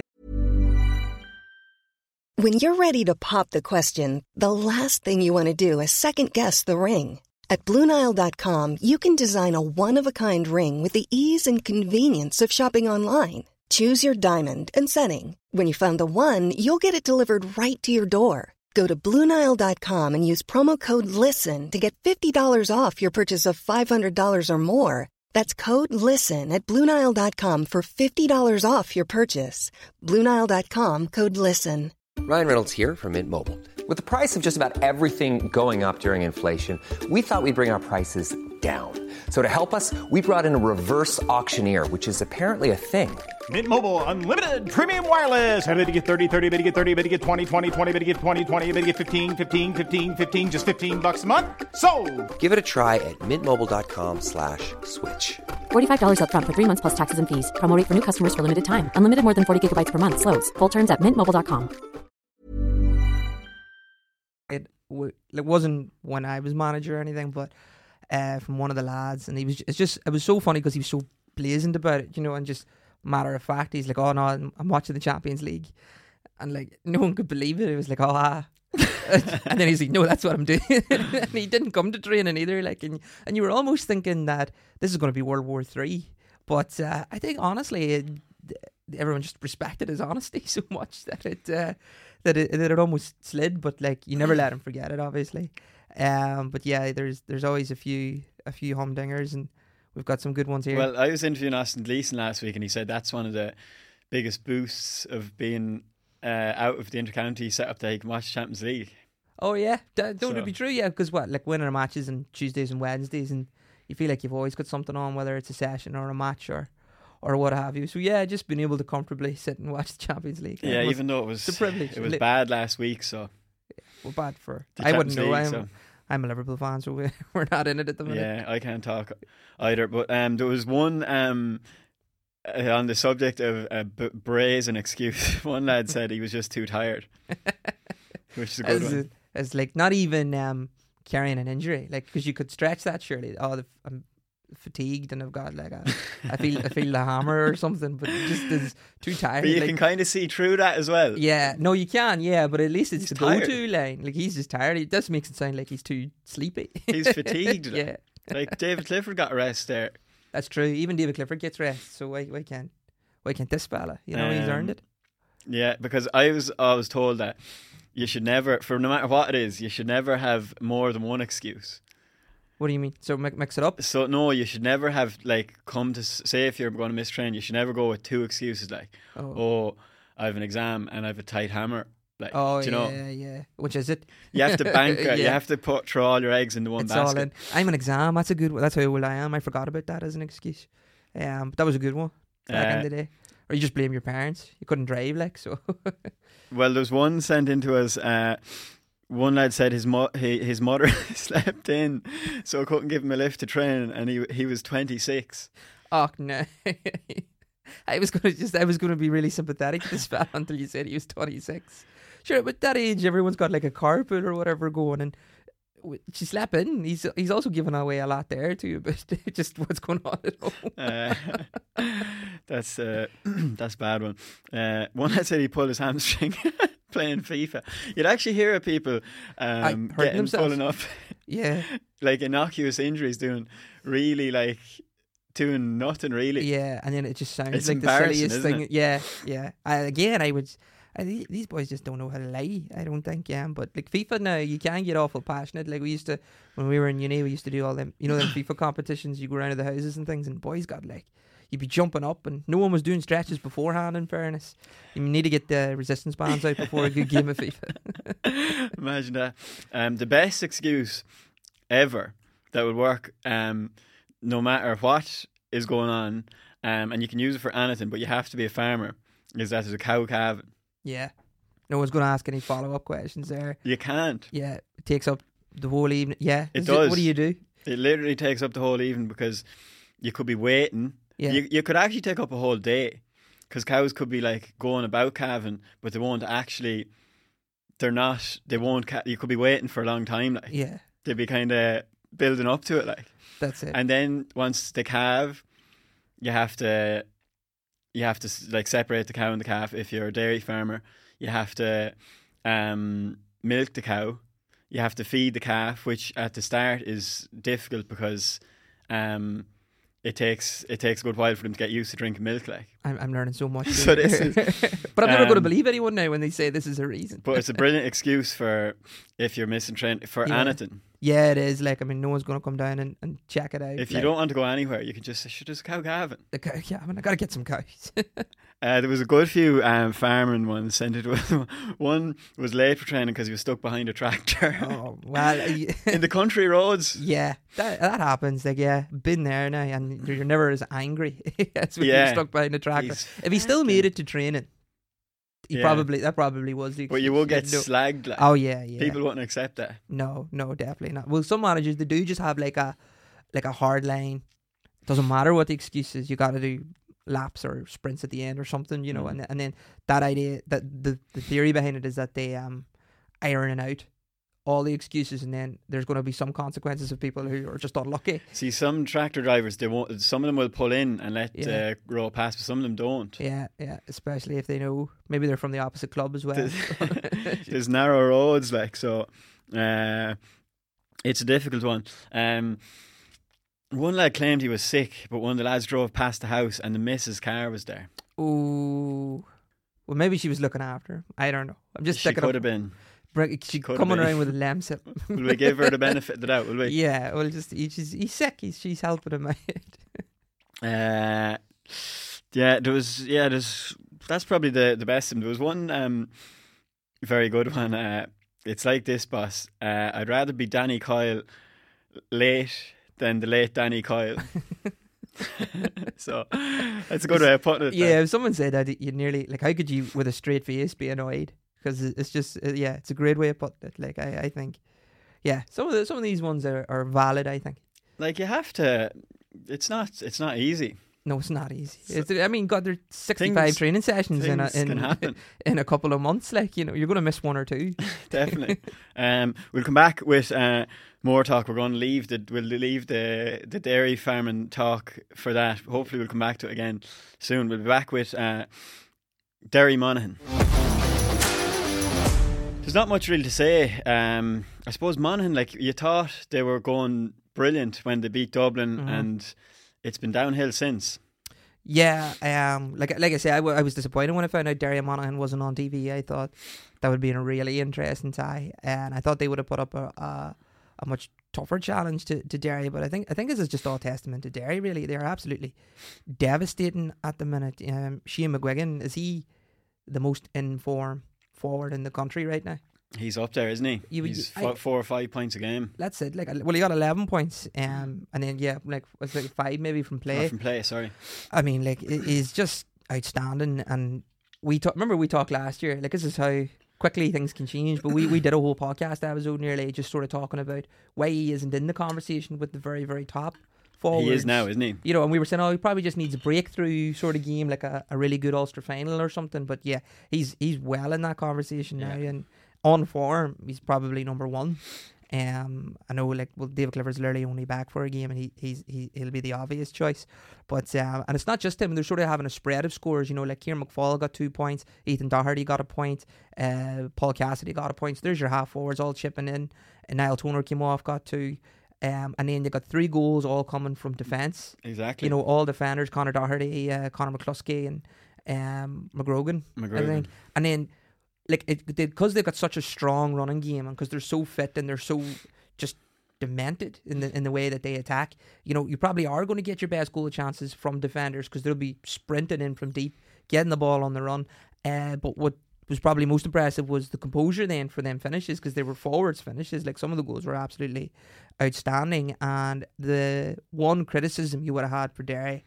When you're ready to pop the question, the last thing you want to do is second-guess the ring. At BlueNile.com, you can design a one-of-a-kind ring with the ease and convenience of shopping online. Choose your diamond and setting. When you find the one, you'll get it delivered right to your door. Go to BlueNile.com and use promo code LISTEN to get $50 off your purchase of $500 or more. That's code LISTEN at BlueNile.com for $50 off your purchase. BlueNile.com, code LISTEN. Ryan Reynolds here from Mint Mobile. With the price of just about everything going up during inflation, we thought we'd bring our prices down. So to help us, we brought in a reverse auctioneer, which is apparently a thing. Mint Mobile Unlimited Premium Wireless. How to get 30, 30, bit to get 30, bit to get 20, 20, 20, bit to get 20, 20, bit to get 15, 15, 15, 15, just $15 a month? Sold! Give it a try at mintmobile.com/switch. $45 up front for 3 months plus taxes and fees. Promo rate for new customers for limited time. Unlimited more than 40 gigabytes per month. Slows full terms at mintmobile.com. It wasn't when I was manager or anything, but from one of the lads, and it was so funny because he was so blazing about it, and just matter of fact, he's like, oh no, I'm watching the Champions League, and like no one could believe it. It was like, and then he's like, no, that's what I'm doing. And he didn't come to training either, like, and you were almost thinking that this is going to be World War III, but I think honestly everyone just respected his honesty so much that it almost slid, but like you never let him forget it, obviously. But yeah, there's always a few humdingers, and we've got some good ones here. Well, I was interviewing Austin Gleeson last week, and he said that's one of the biggest boosts of being out of the intercounty setup that you can watch Champions League. Oh yeah, don't it be true? Yeah, because like winning matches on Tuesdays and Wednesdays, and you feel like you've always got something on, whether it's a session or a match or what have you. So yeah, just being able to comfortably sit and watch the Champions League. Yeah, even though it was a privilege. It was bad last week, so well, bad for I wouldn't know. I'm a Liverpool fan, so we're not in it at the minute. Yeah, I can't talk either. But there was one on the subject of brazen excuse. One lad said he was just too tired, which is a good one. It's like not even carrying an injury, like because you could stretch that surely. Oh, I'm fatigued and I've got like I feel the hammer or something, but it just is too tired. But you can kind of see through that as well. Yeah, no, you can. Yeah, but at least it's the go-to line. Like he's just tired. It does makes it sound like he's too sleepy. He's fatigued. Yeah, like David Clifford got a rest there. That's true. Even David Clifford gets rest. So why can't this fella? He's earned it. Yeah, because I was always told that you should never, for no matter what it is, you should never have more than one excuse. What do you mean? So mix it up? So no, you should never have say if you're going to miss train, you should never go with two excuses like, oh I have an exam and I have a tight hammer. Like, oh, do you know? Yeah. Which is it? You have to bank it. You have to throw all your eggs into one basket. All in. I'm an exam. That's a good one. That's how old I am. I forgot about that as an excuse. But that was a good one back in the day. Or you just blame your parents. You couldn't drive, like, so. Well, there's one sent into us. One lad said his mother slept in, so couldn't give him a lift to train, and he was 26. Oh no. I was gonna be really sympathetic to this fella until you said he was 26. Sure, but that age, everyone's got like a carpool or whatever going, and she slept in. He's also given away a lot there too, but just what's going on at home. That's a bad one. One lad said he pulled his hamstring playing FIFA. You'd actually hear of people getting pulling up, yeah, like innocuous injuries, doing nothing really. Yeah, and then it just sounds like the silliest thing. It? Yeah. These boys just don't know how to lie, I don't think. Yeah, but like FIFA now, you can get awful passionate. Like we used to, when we were in uni, we used to do all them, them FIFA competitions. You go around to the houses and things, and boys got like, you'd be jumping up, and no one was doing stretches beforehand. In fairness, you need to get the resistance bands out before a good game of FIFA. Imagine that. The best excuse ever that would work, no matter what is going on, and you can use it for anything, but you have to be a farmer, is that there's a cow calving. Yeah. No one's going to ask any follow-up questions there. You can't. Yeah. It takes up the whole evening. Yeah. It does. What do you do? It literally takes up the whole evening because you could be waiting. Yeah. You could actually take up a whole day because cows could be like going about calving, but they won't actually, you could be waiting for a long time. Like. Yeah. They'd be kind of building up to it. Like. That's it. And then once they calve, you have to like separate the cow and the calf. If you're a dairy farmer, you have to milk the cow. You have to feed the calf, which at the start is difficult because it takes a good while for them to get used to drinking milk. Like I'm learning so much. So this is, but I'm never going to believe anyone now when they say this is a reason. But it's a brilliant excuse for if you're missing train for anything. Yeah, it is. Like, I mean, no one's going to come down and check it out. If you don't want to go anywhere, you can just say, there's a cow calving. The cow calving. I got to get some cows. There was a good few farming ones sent it with. One was late for training because he was stuck behind a tractor. Oh, well. In the country roads. Yeah, that happens. Like, yeah, been there now, and you're never as angry as when you're stuck behind a tractor. If he still made it to training, that probably was the excuse. But you will get slagged. Like. Oh, yeah. People wouldn't accept that. No, definitely not. Well, some managers, they do just have like a hard line. Doesn't matter what the excuse is, you got to do laps or sprints at the end or something, you know, and then that idea, that the theory behind it is that they iron out all the excuses, and then there's going to be some consequences of people who are just unlucky. See, some tractor drivers, they won't. Some of them will pull in and let row pass, but some of them don't. Yeah, especially if they know maybe they're from the opposite club as well. There's narrow roads, like, so it's a difficult one. One lad claimed he was sick, but one of the lads drove past the house and the missus' car was there. Ooh. Well, maybe she was looking after him. I don't know. I'm just sticking up. She could have been. She coming around with a lamb sip. Will we give her the benefit of the doubt, will we? Yeah, well, just he's sick. She's helping him out. That's probably the best of them. There was one very good one. It's like this, boss. I'd rather be Danny Coyle late than the late Danny Coyle. So that's a good way of putting it. Yeah, if someone said that, you nearly, like, how could you with a straight face be annoyed? Because it's just, it's a great way of putting it. Like, I think, some of these ones are valid, I think. Like, you have to. It's not easy. No, it's not easy. There's 65 training sessions in a couple of months. Like, you know, you're going to miss one or two. Definitely. We'll come back with more talk. We're going to leave the dairy farming talk for that. Hopefully, we'll come back to it again soon. We'll be back with Derry Monaghan. There's not much really to say. I suppose Monaghan, like, you thought they were going brilliant when they beat Dublin, and it's been downhill since. Yeah, like I say, I was disappointed when I found out Derry Monaghan wasn't on TV. I thought that would be a really interesting tie, and I thought they would have put up a much tougher challenge to Derry. But I think this is just all testament to Derry. Really, they're absolutely devastating at the minute. Shane McGuigan, is he the most in form forward in the country right now? He's up there, isn't he? He's 4 or 5 points a game. That's it. Like, well, he got 11 points, and then it's like 5 maybe from play. From play, sorry. I mean, like, he's just outstanding. And we talked last year. Like, this is how quickly things can change. But we did a whole podcast episode nearly just sort of talking about why he isn't in the conversation with the very, very top forwards. He is now, isn't he? You know, and we were saying, he probably just needs a breakthrough sort of game, like a really good Ulster final or something. But yeah, he's well in that conversation now, and on form, he's probably number one. I know, like, well, David Clifford's literally only back for a game, and he'll be the obvious choice. But and it's not just him; they're sort of having a spread of scores. You know, like Kieran McFall got 2 points, Ethan Doherty got a point, Paul Cassidy got a point. So there's your half forwards all chipping in, and Niall Toner came off, got 2. And then they got 3 goals all coming from defence. Exactly. You know, all defenders: Conor Doherty, Conor McCluskey, and McGrogan, I think. And then, like, because they've got such a strong running game, and because they're so fit and they're so just demented in the way that they attack, you know, you probably are going to get your best goal chances from defenders because they'll be sprinting in from deep, getting the ball on the run. But what was probably most impressive was the composure then for them finishes, because they were forwards finishes. Like, some of the goals were absolutely outstanding. And the one criticism you would have had for Derry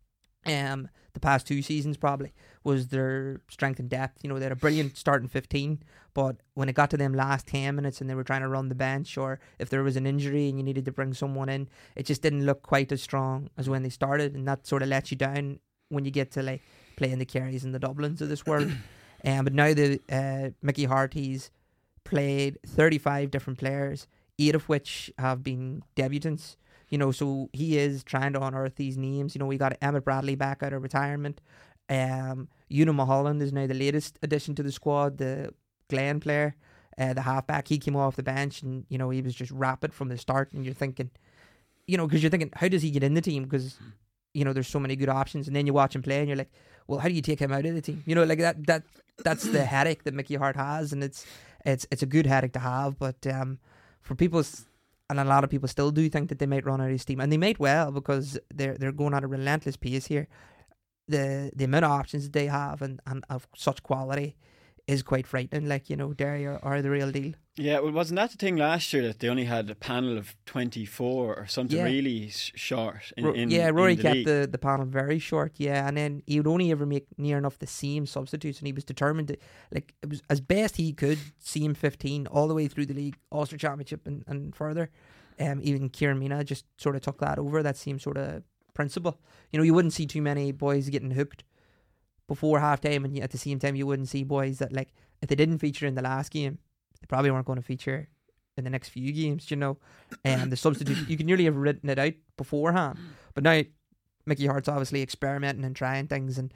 the past 2 seasons probably was their strength and depth. You know, they had a brilliant starting 15, but when it got to them last 10 minutes and they were trying to run the bench, or if there was an injury and you needed to bring someone in, it just didn't look quite as strong as when they started, and that sort of lets you down when you get to, like, playing the Kerrys and the Dublins of this world. But now the Mickey Hart, he's played 35 different players, 8 of which have been debutants. You know, so he is trying to unearth these names. You know, we got Emmett Bradley back out of retirement. Una Mulholland is now the latest addition to the squad, the Glen player, the halfback. He came off the bench, and, you know, he was just rapid from the start. And you're thinking, you know, because you're thinking, how does he get in the team? Because, you know, there's so many good options. And then you watch him play and you're like, well, how do you take him out of the team? You know, like that's the headache that Mickey Hart has, and it's a good headache to have. But for people, and a lot of people still do think that they might run out of steam, and they might well, because they're going at a relentless pace here. the amount of options that they have and of such quality is quite frightening. Like, you know, Derry are the real deal. Yeah, well, wasn't that the thing last year that they only had a panel of 24 or something really short? Rory the kept league. the panel very short, and then he would only ever make near enough the same substitutes, and he was determined to, like, it was as best he could, same 15 all the way through the league, Ulster Championship and further. Even Kieran Mina just sort of took that over, that same sort of principle. You know, you wouldn't see too many boys getting hooked before half time, and at the same time you wouldn't see boys that, like, if they didn't feature in the last game, they probably weren't going to feature in the next few games, you know. And the substitute, you can nearly have written it out beforehand. But now Mickey Hart's obviously experimenting and trying things, and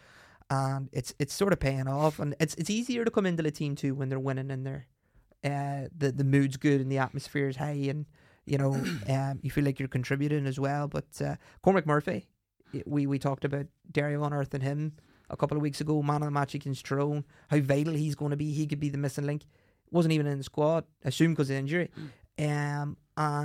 it's sort of paying off. And it's easier to come into the team too when they're winning and they're the mood's good and the atmosphere is high, and you know you feel like you're contributing as well. But Cormac Murphy, we talked about Derry unearthing him a couple of weeks ago, man of the match against Tyrone, how vital he's going to be. He could be the missing link. Wasn't even in the squad, assumed because of injury, and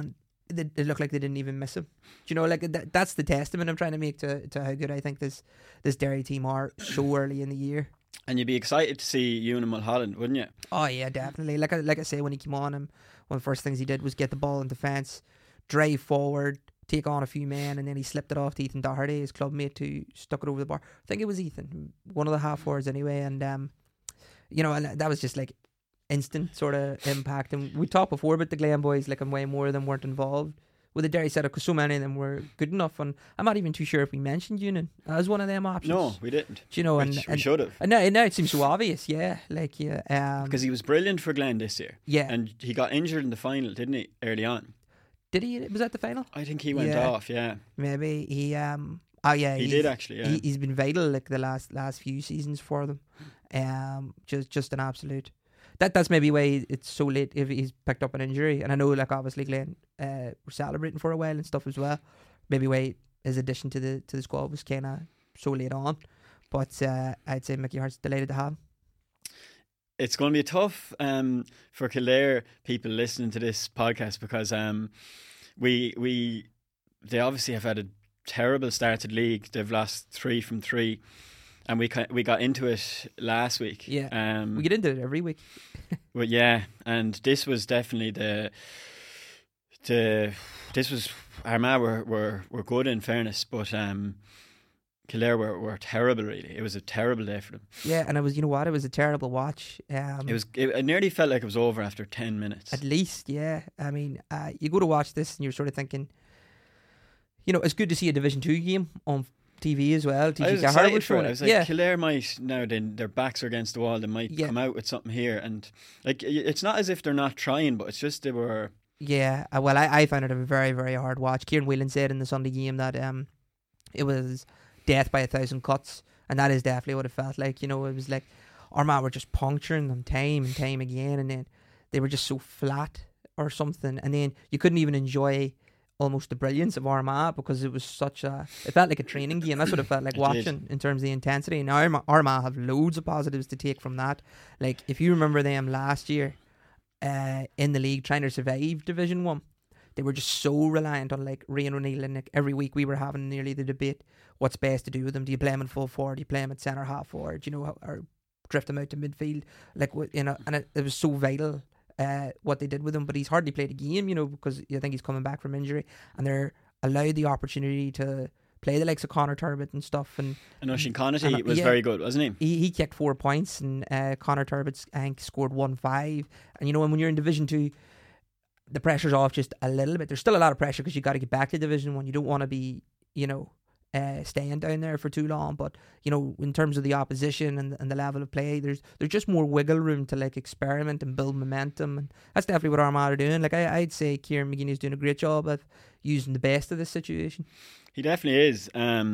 it looked like they didn't even miss him. Do you know, like that's the testament I'm trying to make to how good I think this Derry team are so early in the year. And you'd be excited to see Ewan Mulholland, wouldn't you? Oh yeah, definitely. Like I say, when he came on, one of the first things he did was get the ball in defence, drive forward, take on a few men, and then he slipped it off to Ethan Doherty, his clubmate, who stuck it over the bar. I think it was Ethan, one of the half forwards anyway, and you know, and that was just like instant sort of impact. And we talked before about the Glen boys, like, and way more of them weren't involved with the Derry setup because so many of them were good enough. And I'm not even too sure if we mentioned Ewan as one of them options. No, we didn't. Do you know, and we should have. And now it seems so obvious, because he was brilliant for Glen this year. Yeah, and he got injured in the final, didn't he? Early on. Did he? Was that the final? I think he went off. Yeah, maybe he. He did actually. Yeah, he's been vital like the last few seasons for them. Just an absolute. That's maybe why it's so late if he's picked up an injury. And I know, like, obviously Glen were celebrating for a while and stuff as well. Maybe why his addition to the squad was kind of so late on. But I'd say Mickey Hart's delighted to have him. It's going to be tough for Kildare people listening to this podcast because they obviously have had a terrible start to the league. They've lost 3 from 3. And we got into it last week. Yeah, we get into it every week. Well, yeah, and this was definitely this was Armagh were good in fairness, but Kildare were terrible. Really, it was a terrible day for them. Yeah, and it was a terrible watch. It nearly felt like it was over after 10 minutes. At least, yeah. I mean, you go to watch this and you're sort of thinking, you know, it's good to see a Division 2 game on TV as well. I was excited for it. I was like, Kildare might, now their backs are against the wall, they might come out with something here. And like, it's not as if they're not trying, but it's just they were. Yeah, well, I found it a very, very hard watch. Kieran Whelan said in the Sunday game that it was death by 1,000 cuts, and that is definitely what it felt like. You know, it was like Armagh were just puncturing them time and time again, and then they were just so flat or something, and then you couldn't even enjoy almost the brilliance of Armagh because it was it felt like a training game. That's what it felt like watching in terms of the intensity. Now Armagh have loads of positives to take from that. Like, if you remember them last year in the league trying to survive Division 1, they were just so reliant on, like, Rian O'Neill, and like, every week we were having nearly the debate, what's best to do with them? Do you play them in full forward? Do you play them at centre half forward? You know, or drift them out to midfield? Like, you know, and it was so vital what they did with him, but he's hardly played a game, you know, because I think he's coming back from injury, and they're allowed the opportunity to play the likes of Conor Turbett and stuff. And Oisin Connaughty was very good, wasn't he? He kicked 4 points, and Conor Turbett, I think, scored 1-5. And you know, when you're in Division 2, the pressure's off just a little bit. There's still a lot of pressure because you got to get back to Division 1. You don't want to be, you know, staying down there for too long, but you know, in terms of the opposition and the level of play, there's just more wiggle room to, like, experiment and build momentum, and that's definitely what Armagh are doing. Like, I'd say Kieran McGeeney is doing a great job of using the best of this situation. He definitely is.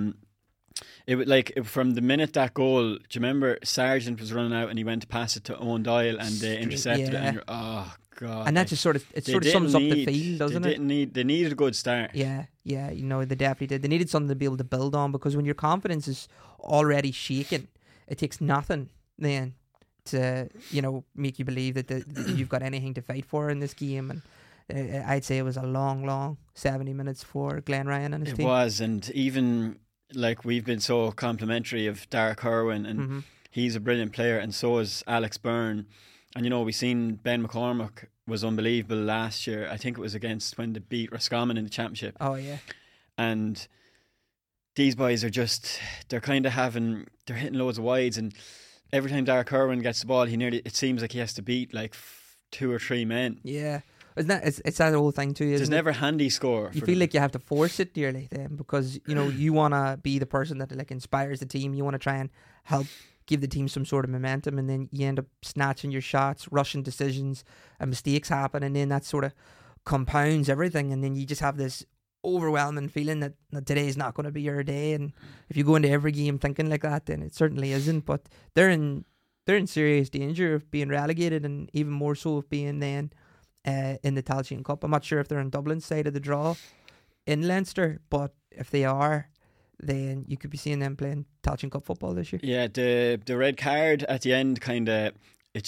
It would, like, from the minute that goal, do you remember Sargent was running out and he went to pass it to Owen Doyle and they intercepted it, and you're, oh God. And that just sort of sums up the field, doesn't it? They needed a good start. Yeah, you know, they definitely did. They needed something to be able to build on, because when your confidence is already shaken, it takes nothing then to, you know, make you believe that you've got anything to fight for in this game. And I'd say it was a long 70 minutes for Glenn Ryan and his team. It was, and even like we've been so complimentary of Derek Irwin, and he's a brilliant player, and so is Alex Byrne. And, you know, we seen Ben McCormack was unbelievable last year. I think it was against when they beat Roscommon in the championship. Oh, yeah. And these boys are just, they're hitting loads of wides, and every time Derek Irwin gets the ball, it seems like he has to beat like 2 or 3 men. Yeah. Isn't that, it's that whole thing too, isn't There's never a handy score. You feel like you have to force it nearly then, because, you know, you want to be the person that like inspires the team. You want to try and help give the team some sort of momentum, and then you end up snatching your shots, rushing decisions, and mistakes happen, and then that sort of compounds everything, and then you just have this overwhelming feeling that today's not going to be your day. And if you go into every game thinking like that, then it certainly isn't. But they're in serious danger of being relegated, and even more so of being then in the Tailteann Cup. I'm not sure if they're on Dublin's side of the draw in Leinster, but if they are, then you could be seeing them playing Tailteann Cup football this year. Yeah, the red card at the end kind of, it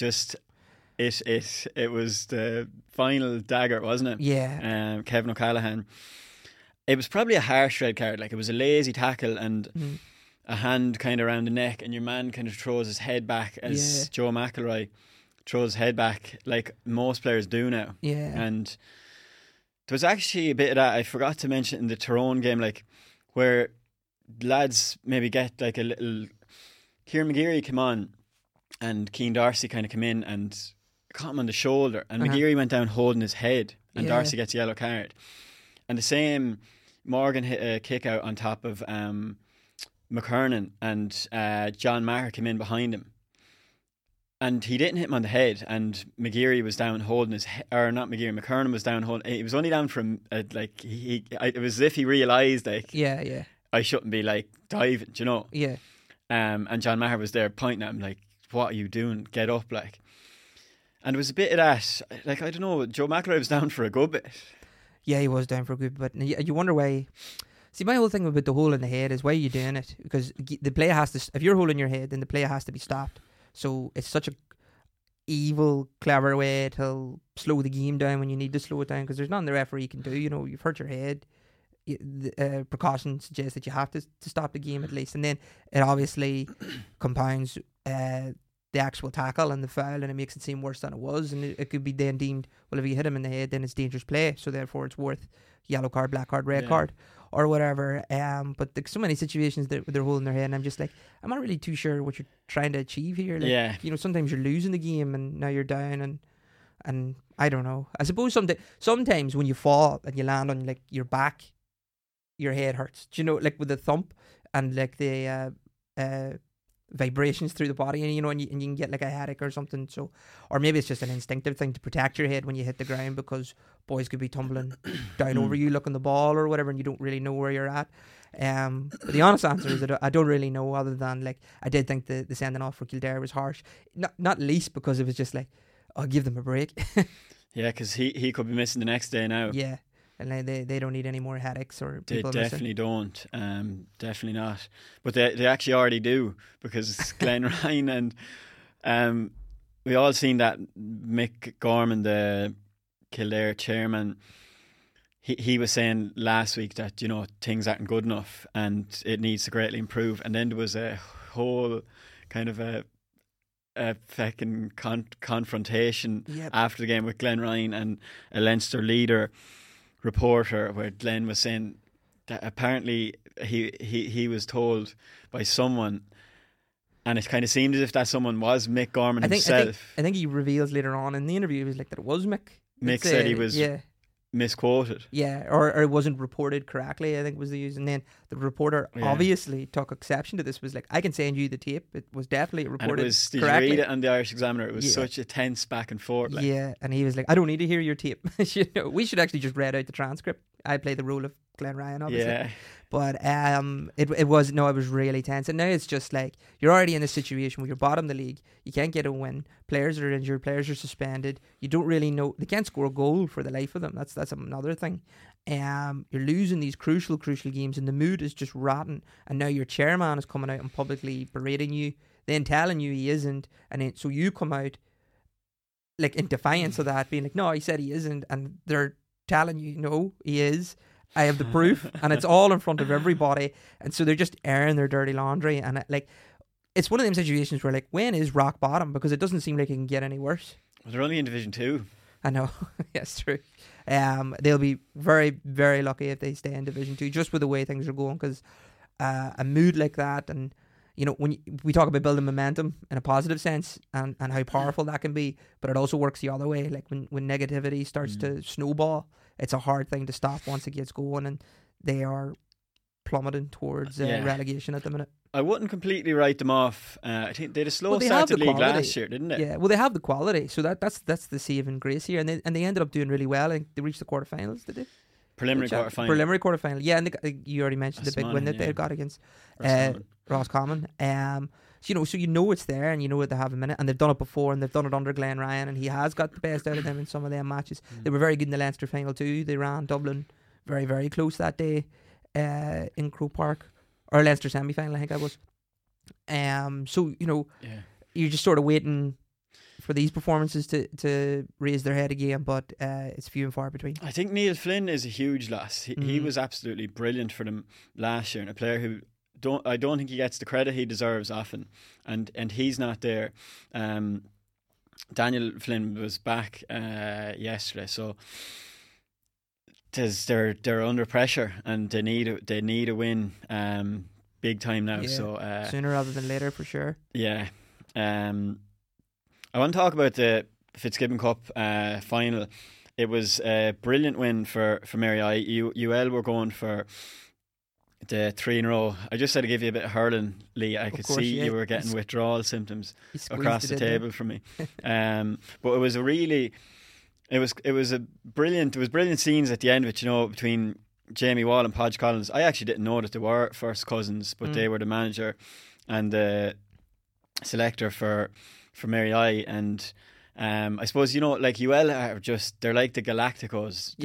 was the final dagger, wasn't it? Yeah. Kevin O'Callaghan. It was probably a harsh red card. Like, it was a lazy tackle and a hand kind of around the neck, and your man kind of throws his head back as Joe McElroy throws his head back like most players do now. Yeah. And there was actually a bit of that I forgot to mention in the Tyrone game, like, where lads maybe get like a little... Kieran McGeary came on and Cian Darcy kind of came in and caught him on the shoulder, and McGeary went down holding his head, and Darcy gets a yellow card. And the same, Morgan hit a kick out on top of McKernan, and John Maher came in behind him. And he didn't hit him on the head, and McGeary was down holding his head, or not McGeary, McKernan was down holding. He was only down from it was as if he realised, like, I shouldn't be like diving, do you know? Yeah. And John Maher was there pointing at him like, "What are you doing? Get up!" Like, and it was a bit of that. Like, I don't know. Joe McElroy was down for a good bit. Yeah, he was down for a good bit, but you wonder why. See, my whole thing about the hole in the head is why are you doing it? Because the player has to. If you're holding your head, then the player has to be stopped. So it's such a evil, clever way to slow the game down when you need to slow it down, because there's nothing the referee can do. You know, you've hurt your head. Precaution suggests that you have to stop the game at least, and then it obviously compounds the actual tackle and the foul, and it makes it seem worse than it was, and it could be then deemed, well, if you hit him in the head, then it's dangerous play, so therefore it's worth yellow card, black card, red card, or whatever. But there's so many situations that they're holding their head, and I'm just like, I'm not really too sure what you're trying to achieve here. Like, you know, sometimes you're losing the game and now you're down, and I don't know. I suppose sometimes when you fall and you land on like your back, your head hurts. Do you know, like with the thump and like the vibrations through the body, and you know, and you can get like a headache or something. So, or maybe it's just an instinctive thing to protect your head when you hit the ground, because boys could be tumbling down over you looking the ball or whatever, and you don't really know where you're at. But the honest answer is that I don't really know, other than like I did think the sending off for Kildare was harsh, not least because it was just like, I'll give them a break. Yeah, because he could be missing the next day now. Yeah. And they don't need any more headaches or people. They definitely don't. Definitely not. But they actually already do, because Glenn Ryan and we all seen that Mick Gorman, the Kildare chairman, he was saying last week that, you know, things aren't good enough and it needs to greatly improve. And then there was a whole kind of a fucking confrontation after the game with Glenn Ryan and a Leinster leader reporter, where Glenn was saying that apparently he was told by someone, and it kind of seemed as if that someone was Mick Gorman himself. I think he reveals later on in the interview, he was like that it was Mick. Mick said he was misquoted. Yeah, or it wasn't reported correctly, I think was the use. And then the reporter obviously took exception to this, was like, I can send you the tape. It was definitely reported did correctly. You read it on the Irish Examiner? It was such a tense back and forth. Like. Yeah, and he was like, I don't need to hear your tape. You know, we should actually just read out the transcript. I play the role of Glenn Ryan, obviously. Yeah. But it was really tense. And now it's just like, you're already in a situation where you're bottom of the league. You can't get a win. Players are injured. Players are suspended. You don't really know. They can't score a goal for the life of them. That's another thing. You're losing these crucial games, and the mood is just rotten. And now your chairman is coming out and publicly berating you, then telling you he isn't. And then, so you come out like in defiance of that, being like, no, he said he isn't. And they're telling you, no, he is. I have the proof, and it's all in front of everybody. And so they're just airing their dirty laundry. And it's one of them situations where when is rock bottom? Because it doesn't seem like it can get any worse. Well, they're only in Division 2. I know. Yes, true. They'll be very, very lucky if they stay in Division 2, just with the way things are going, because a mood like that, and when we talk about building momentum in a positive sense and how powerful that can be, but it also works the other way. Like when negativity starts to snowball, it's a hard thing to stop once it gets going, and they are plummeting towards relegation at the minute. I wouldn't completely write them off. I think they had a slow start to the league last year, didn't they? Yeah, well, they have the quality, so that's the saving grace here, and they ended up doing really well. I think they reached the quarterfinals, did they? Preliminary quarterfinal. Yeah, and you already mentioned the big win that they got against Roscommon. So it's there, and you know what they have a minute, and they've done it before, and they've done it under Glenn Ryan, and he has got the best out of them in some of their matches. They were very good in the Leinster final too. They ran Dublin very, very close that day in Croke Park, or Leinster semi-final, I think I was. You're just sort of waiting for these performances to raise their head again, but it's few and far between. I think Neil Flynn is a huge loss. He was absolutely brilliant for them last year, and a player who I don't think he gets the credit he deserves often, and he's not there. Daniel Flynn was back yesterday, so they're under pressure, and they need a win big time now. Yeah, so sooner rather than later, for sure. Yeah. I want to talk about the Fitzgibbon Cup final. It was a brilliant win for Mary I. UL were going for the 3 in a row. I just had to give you a bit of hurling, Lee. I could see you were getting withdrawal symptoms across the table from me. But it was brilliant scenes at the end of it, between Jamie Wall and Podge Collins. I actually didn't know that they were first cousins, but they were the manager and the selector for Mary I, and I suppose UL are they're like the Galacticos.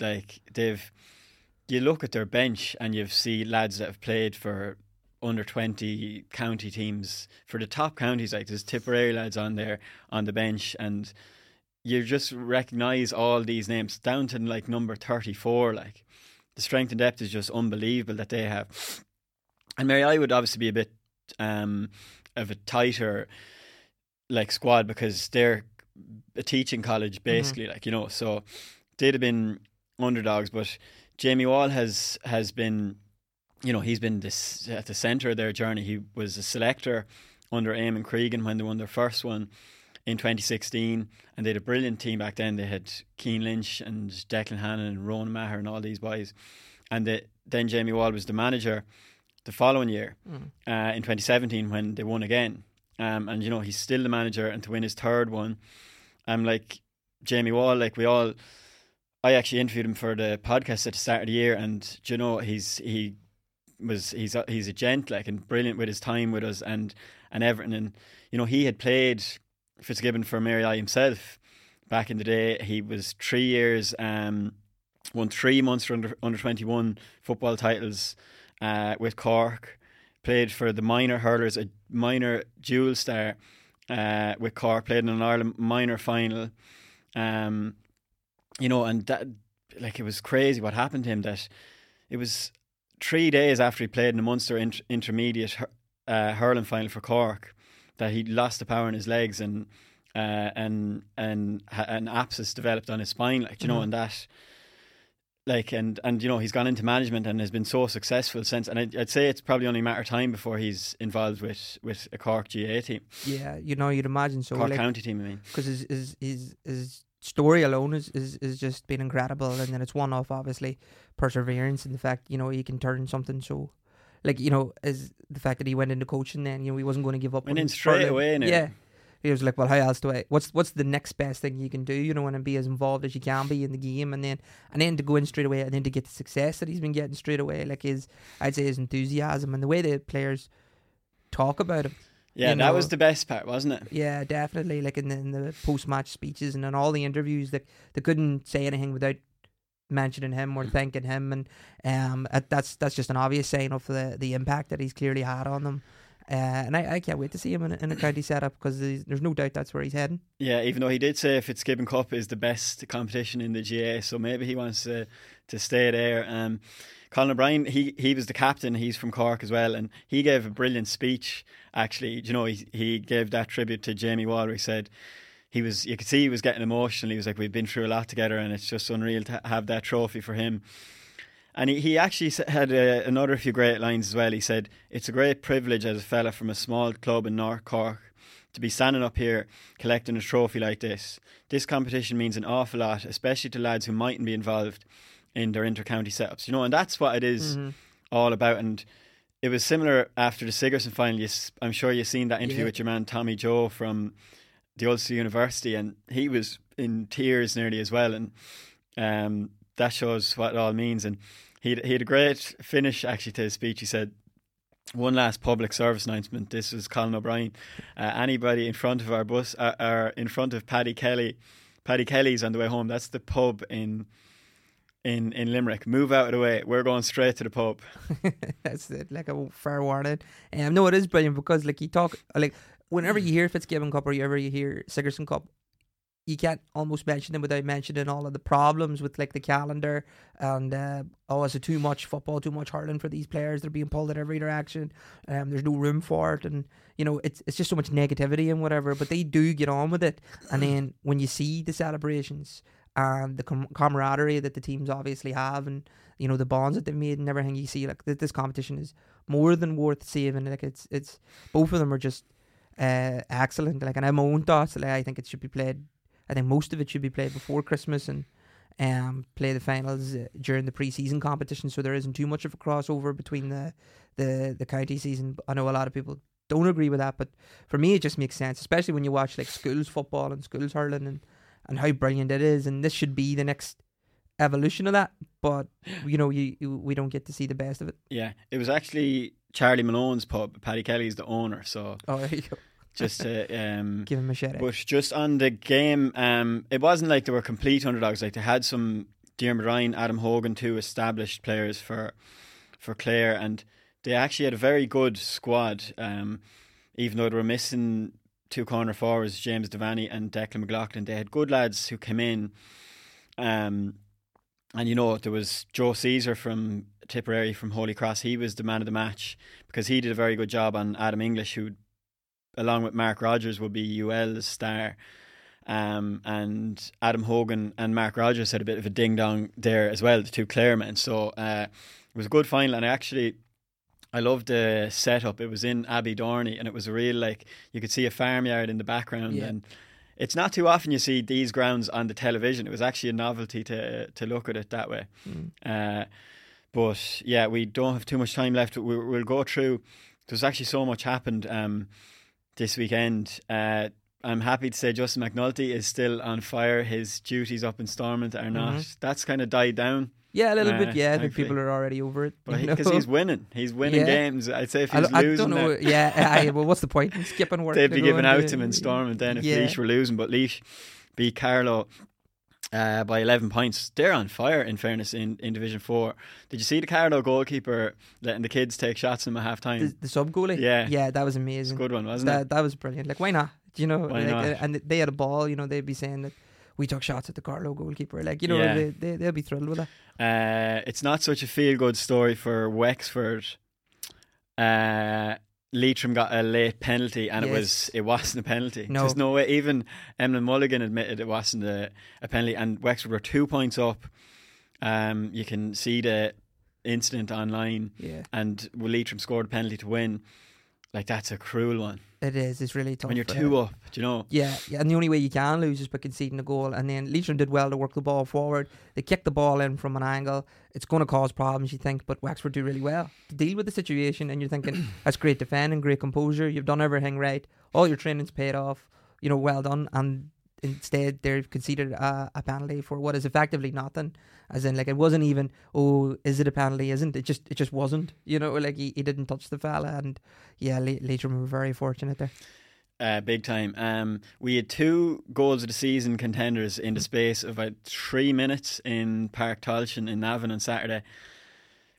You look at their bench and you see lads that have played for under 20 county teams for the top counties. There's Tipperary lads on there on the bench, and you just recognise all these names down to number 34. The strength and depth is just unbelievable that they have. And Mary I would obviously be a bit of a tighter squad, because they're a teaching college basically, so they'd have been underdogs. But Jamie Wall has been, he's been at the centre of their journey. He was a selector under Eamon Cregan when they won their first one in 2016, and they had a brilliant team back then. They had Keane Lynch and Declan Hannon and Ronan Maher and all these boys, and then Jamie Wall was the manager the following year in 2017 when they won again. And he's still the manager, and to win his third one, Jamie Wall, I actually interviewed him for the podcast at the start of the year, and he's a gent, and brilliant with his time with us and everything. And he had played Fitzgibbon for Mary I himself back in the day. He was 3 years, won 3 months under 21 football titles with Cork. Played for the minor hurlers, a minor dual star with Cork. Played in an Ireland minor final, and that it was crazy what happened to him. That it was 3 days after he played in the Munster intermediate hurling final for Cork that he lost the power in his legs, and an abscess developed on his spine. And that. He's gone into management and has been so successful since, and I'd say it's probably only a matter of time before he's involved with a Cork GA team. Yeah, you'd imagine so. Cork county team, I mean, because his story alone is just been incredible, and then it's one of obviously perseverance and the fact he can turn something so, is the fact that he went into coaching. Then he wasn't going to give up. Went in straight away. Yeah. He was like, well, how else do I? What's the next best thing you can do? And be as involved as you can be in the game, and then to go in straight away, and then to get the success that he's been getting straight away. I'd say his enthusiasm and the way the players talk about him. Yeah, that was the best part, wasn't it? Yeah, definitely. In the post-match speeches and in all the interviews, they couldn't say anything without mentioning him or thanking him, and that's just an obvious sign of the impact that he's clearly had on them. And I can't wait to see him in a county setup, because there's no doubt that's where he's heading. Yeah, even though he did say Fitzgibbon Cup is the best competition in the GA, so maybe he wants to stay there. Colin O'Brien, he was the captain. He's from Cork as well, and he gave a brilliant speech. Actually, you know, he gave that tribute to Jamie Waller. He said you could see he was getting emotional. He was like, we've been through a lot together, and it's just unreal to have that trophy for him. And he actually had another few great lines as well. He said, it's a great privilege as a fella from a small club in North Cork to be standing up here collecting a trophy like this. This competition means an awful lot, especially to lads who mightn't be involved in their inter-county setups. You know, and that's what it is all about. And it was similar after the Sigerson final. I'm sure you've seen that interview with your man Tommy Joe from the Ulster University, and he was in tears nearly as well. And that shows what it all means. And he had a great finish actually to his speech. He said, one last public service announcement. This was Colin O'Brien. Anybody in front of our bus, or in front of Paddy Kelly's on the way home. That's the pub in Limerick. Move out of the way. We're going straight to the pub. That's it, like a fair warning. No, it is brilliant, because like you talk, like whenever you hear Fitzgibbon Cup or you hear Sigerson Cup, you can't almost mention them without mentioning all of the problems with like the calendar and is it too much football, too much hurling for these players? They're being pulled in every direction. There's no room for it, and you know it's just so much negativity and whatever. But they do get on with it, and then when you see the celebrations and the camaraderie that the teams obviously have, and you know the bonds that they've made and everything, you see like that this competition is more than worth saving. Like it's both of them are just excellent. Like, and I have my own thoughts. Like I think it should be played. I think most of it should be played before Christmas and play the finals during the pre-season competition, so there isn't too much of a crossover between the county season. I know a lot of people don't agree with that, but for me it just makes sense, especially when you watch like schools football and schools hurling and how brilliant it is. And this should be the next evolution of that, but you know we don't get to see the best of it. Yeah, it was actually Charlie Malone's pub. Paddy Kelly's the owner, so there you go. Just to give him a shout out. But just on the game, it wasn't like they were complete underdogs. Like they had some Diarmuid Ryan, Adam Hogan, two established players for Clare, and they actually had a very good squad. Even though they were missing two corner forwards, James Devaney and Declan McLaughlin, they had good lads who came in. And you know, there was Joe Caesar from Tipperary from Holy Cross. He was the man of the match because he did a very good job on Adam English, who, along with Mark Rogers, will be UL's star. And Adam Hogan and Mark Rogers had a bit of a ding-dong there as well, the two Clare men. So it was a good final, and I loved the setup. It was in Abbey Dorney, and it was a real, like, you could see a farmyard in the background. Yeah. And it's not too often you see these grounds on the television. It was actually a novelty to look at it that way. But yeah, we don't have too much time left. We'll go through. There's actually so much happened this weekend. I'm happy to say Justin McNulty is still on fire. His duties up in Stormont are not. That's kind of died down. Yeah, a little bit. Yeah, I think people are already over it. Because he's winning. He's winning games. I'd say if he's losing, I don't know. Well, what's the point in skipping work? They'd be giving out to him in Stormont then if Laois were losing. But Laois beat Carlow by 11 points. They're on fire, in fairness, in Division 4. Did you see the Carlow goalkeeper letting the kids take shots at him at half time? The sub goalie? Yeah, that was amazing. It's a good one, wasn't it? That was brilliant. Like, why not? You know, why not? And they had a ball, you know, they'd be saying that we took shots at the Carlow goalkeeper. Like, you know, they'll be thrilled with that. It's not such a feel-good story for Wexford. Leitrim got a late penalty, and it wasn't a penalty. No. There's no way. Even Emlyn Mulligan admitted it wasn't a penalty, and Wexford were 2 points up. You can see the incident online, and Leitrim scored a penalty to win. Like, that's a cruel one. It is. It's really tough. When you're 2 up, do you know? Yeah, and the only way you can lose is by conceding a goal. And then Leitrim did well to work the ball forward. They kicked the ball in from an angle. It's going to cause problems, you think, but Wexford do really well to deal with the situation. And you're thinking, that's great defending, great composure. You've done everything right. All your training's paid off. You know, well done. And instead, they've conceded a penalty for what is effectively nothing. As in, like, it wasn't even, is it a penalty? Isn't it? It just wasn't. You know, like, he didn't touch the fella. And yeah, Leitrim were very fortunate there. Big time. We had 2 goals of the season contenders in the space of about 3 minutes in Park Tolchin in Navan on Saturday.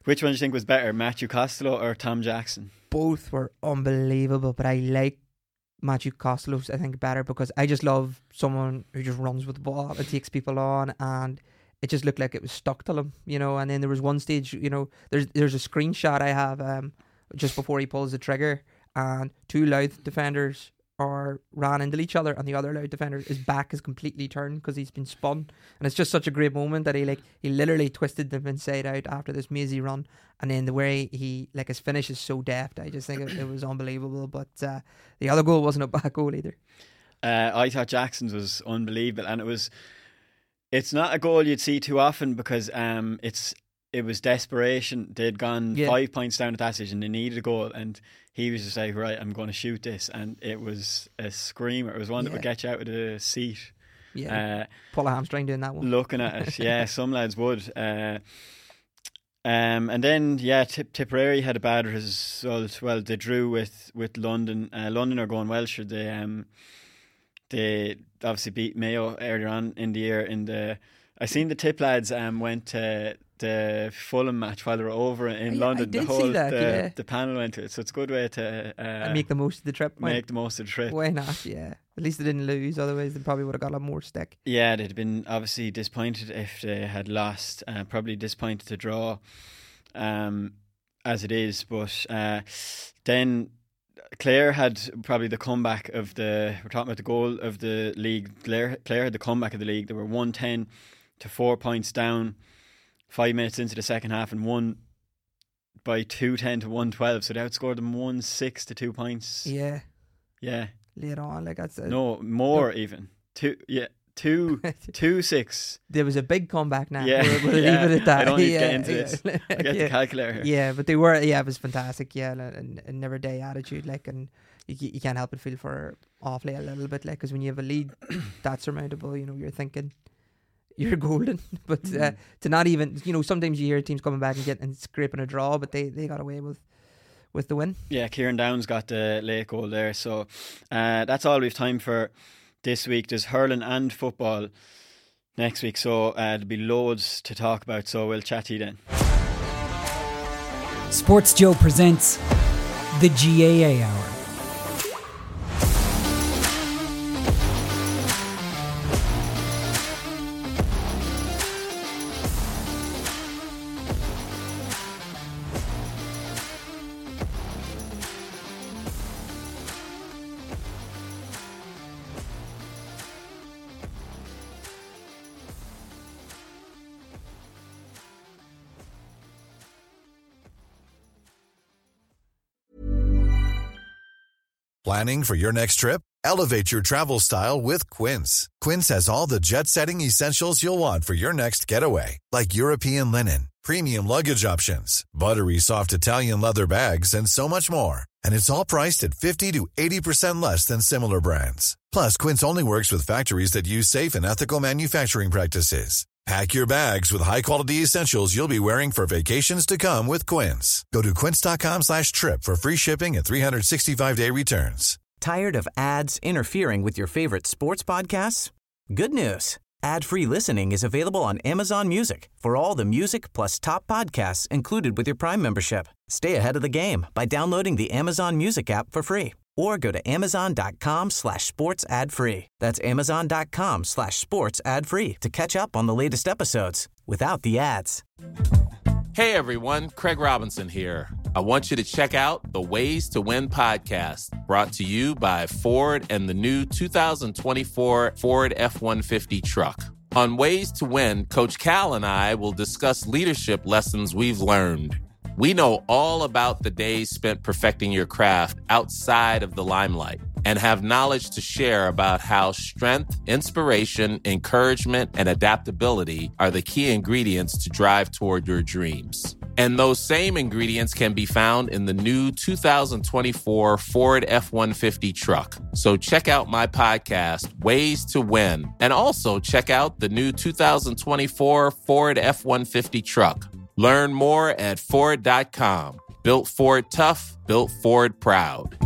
Which one do you think was better, Matthew Costello or Tom Jackson? Both were unbelievable, but I like Matthew Costello, I think, better because I just love someone who just runs with the ball and takes people on, and it just looked like it was stuck to him, you know. And then there was one stage, you know, there's a screenshot I have just before he pulls the trigger, and two Louth defenders ran into each other, and the other Louth defender, his back is completely turned because he's been spun, and it's just such a great moment that he literally twisted them inside out after this mazy run, and then the way he, like, his finish is so deft. I just think it was unbelievable. But the other goal wasn't a bad goal either. I thought Jackson's was unbelievable, and it's not a goal you'd see too often because it was desperation. They'd gone 5 points down at that stage and they needed a goal, and he was just like, right, I'm going to shoot this, and it was a screamer. It was one that would get you out of the seat. Yeah, pull a hamstring doing that one. Looking at it, yeah, some lads would. And then, Tipperary had a bad result. Well, they drew with London. London are going well, sure. They obviously beat Mayo earlier on in the year. I seen the Tip lads went to the Fulham match while they were over in London. I did see that, the panel went to it, so it's a good way to make the most of the trip. Make the most of the trip. Why not? Yeah, at least they didn't lose. Otherwise, they probably would have got a lot more stick. Yeah, they'd have been obviously disappointed if they had lost. Probably disappointed to draw, as it is. But then Clare had probably the comeback of we're talking about the goal of the league. Clare had the comeback of the league. They were 110 to 4 points down 5 minutes into the second half and won by 210 to 112. So they outscored them 1-6 to 2 points. Yeah. Later on, like that's no more even 2-6. There was a big comeback now. Yeah, we'll leave it at that. I don't need to get into this. I get the calculator here. Yeah, but they were. Yeah, it was fantastic. Yeah, and never day attitude. Like, and you can't help but feel for Offaly a little bit. Like, because when you have a lead that's surmountable, you know, you're thinking you're golden. But to not even, you know, sometimes you hear teams coming back and scraping a draw, but they got away with the win. Yeah, Kieran Downs got the late goal there. So that's all we've time for this week. There's hurling and football next week, so there'll be loads to talk about, so we'll chat to you then. Sports Joe presents the GAA Hour. Planning for your next trip? Elevate your travel style with Quince. Quince has all the jet-setting essentials you'll want for your next getaway, like European linen, premium luggage options, buttery soft Italian leather bags, and so much more. And it's all priced at 50 to 80% less than similar brands. Plus, Quince only works with factories that use safe and ethical manufacturing practices. Pack your bags with high-quality essentials you'll be wearing for vacations to come with Quince. Go to quince.com/trip for free shipping and 365-day returns. Tired of ads interfering with your favorite sports podcasts? Good news. Ad-free listening is available on Amazon Music for all the music plus top podcasts included with your Prime membership. Stay ahead of the game by downloading the Amazon Music app for free or go to amazon.com/sports ad free. That's amazon.com/sports ad free to catch up on the latest episodes without the ads. Hey everyone, Craig Robinson here. I want you to check out the Ways to Win podcast, brought to you by Ford and the new 2024 Ford F-150 truck. On Ways to Win, Coach Cal and I will discuss leadership lessons we've learned. We know all about the days spent perfecting your craft outside of the limelight and have knowledge to share about how strength, inspiration, encouragement, and adaptability are the key ingredients to drive toward your dreams. And those same ingredients can be found in the new 2024 Ford F-150 truck. So check out my podcast, Ways to Win, and also check out the new 2024 Ford F-150 truck. Learn more at Ford.com. Built Ford tough, built Ford proud.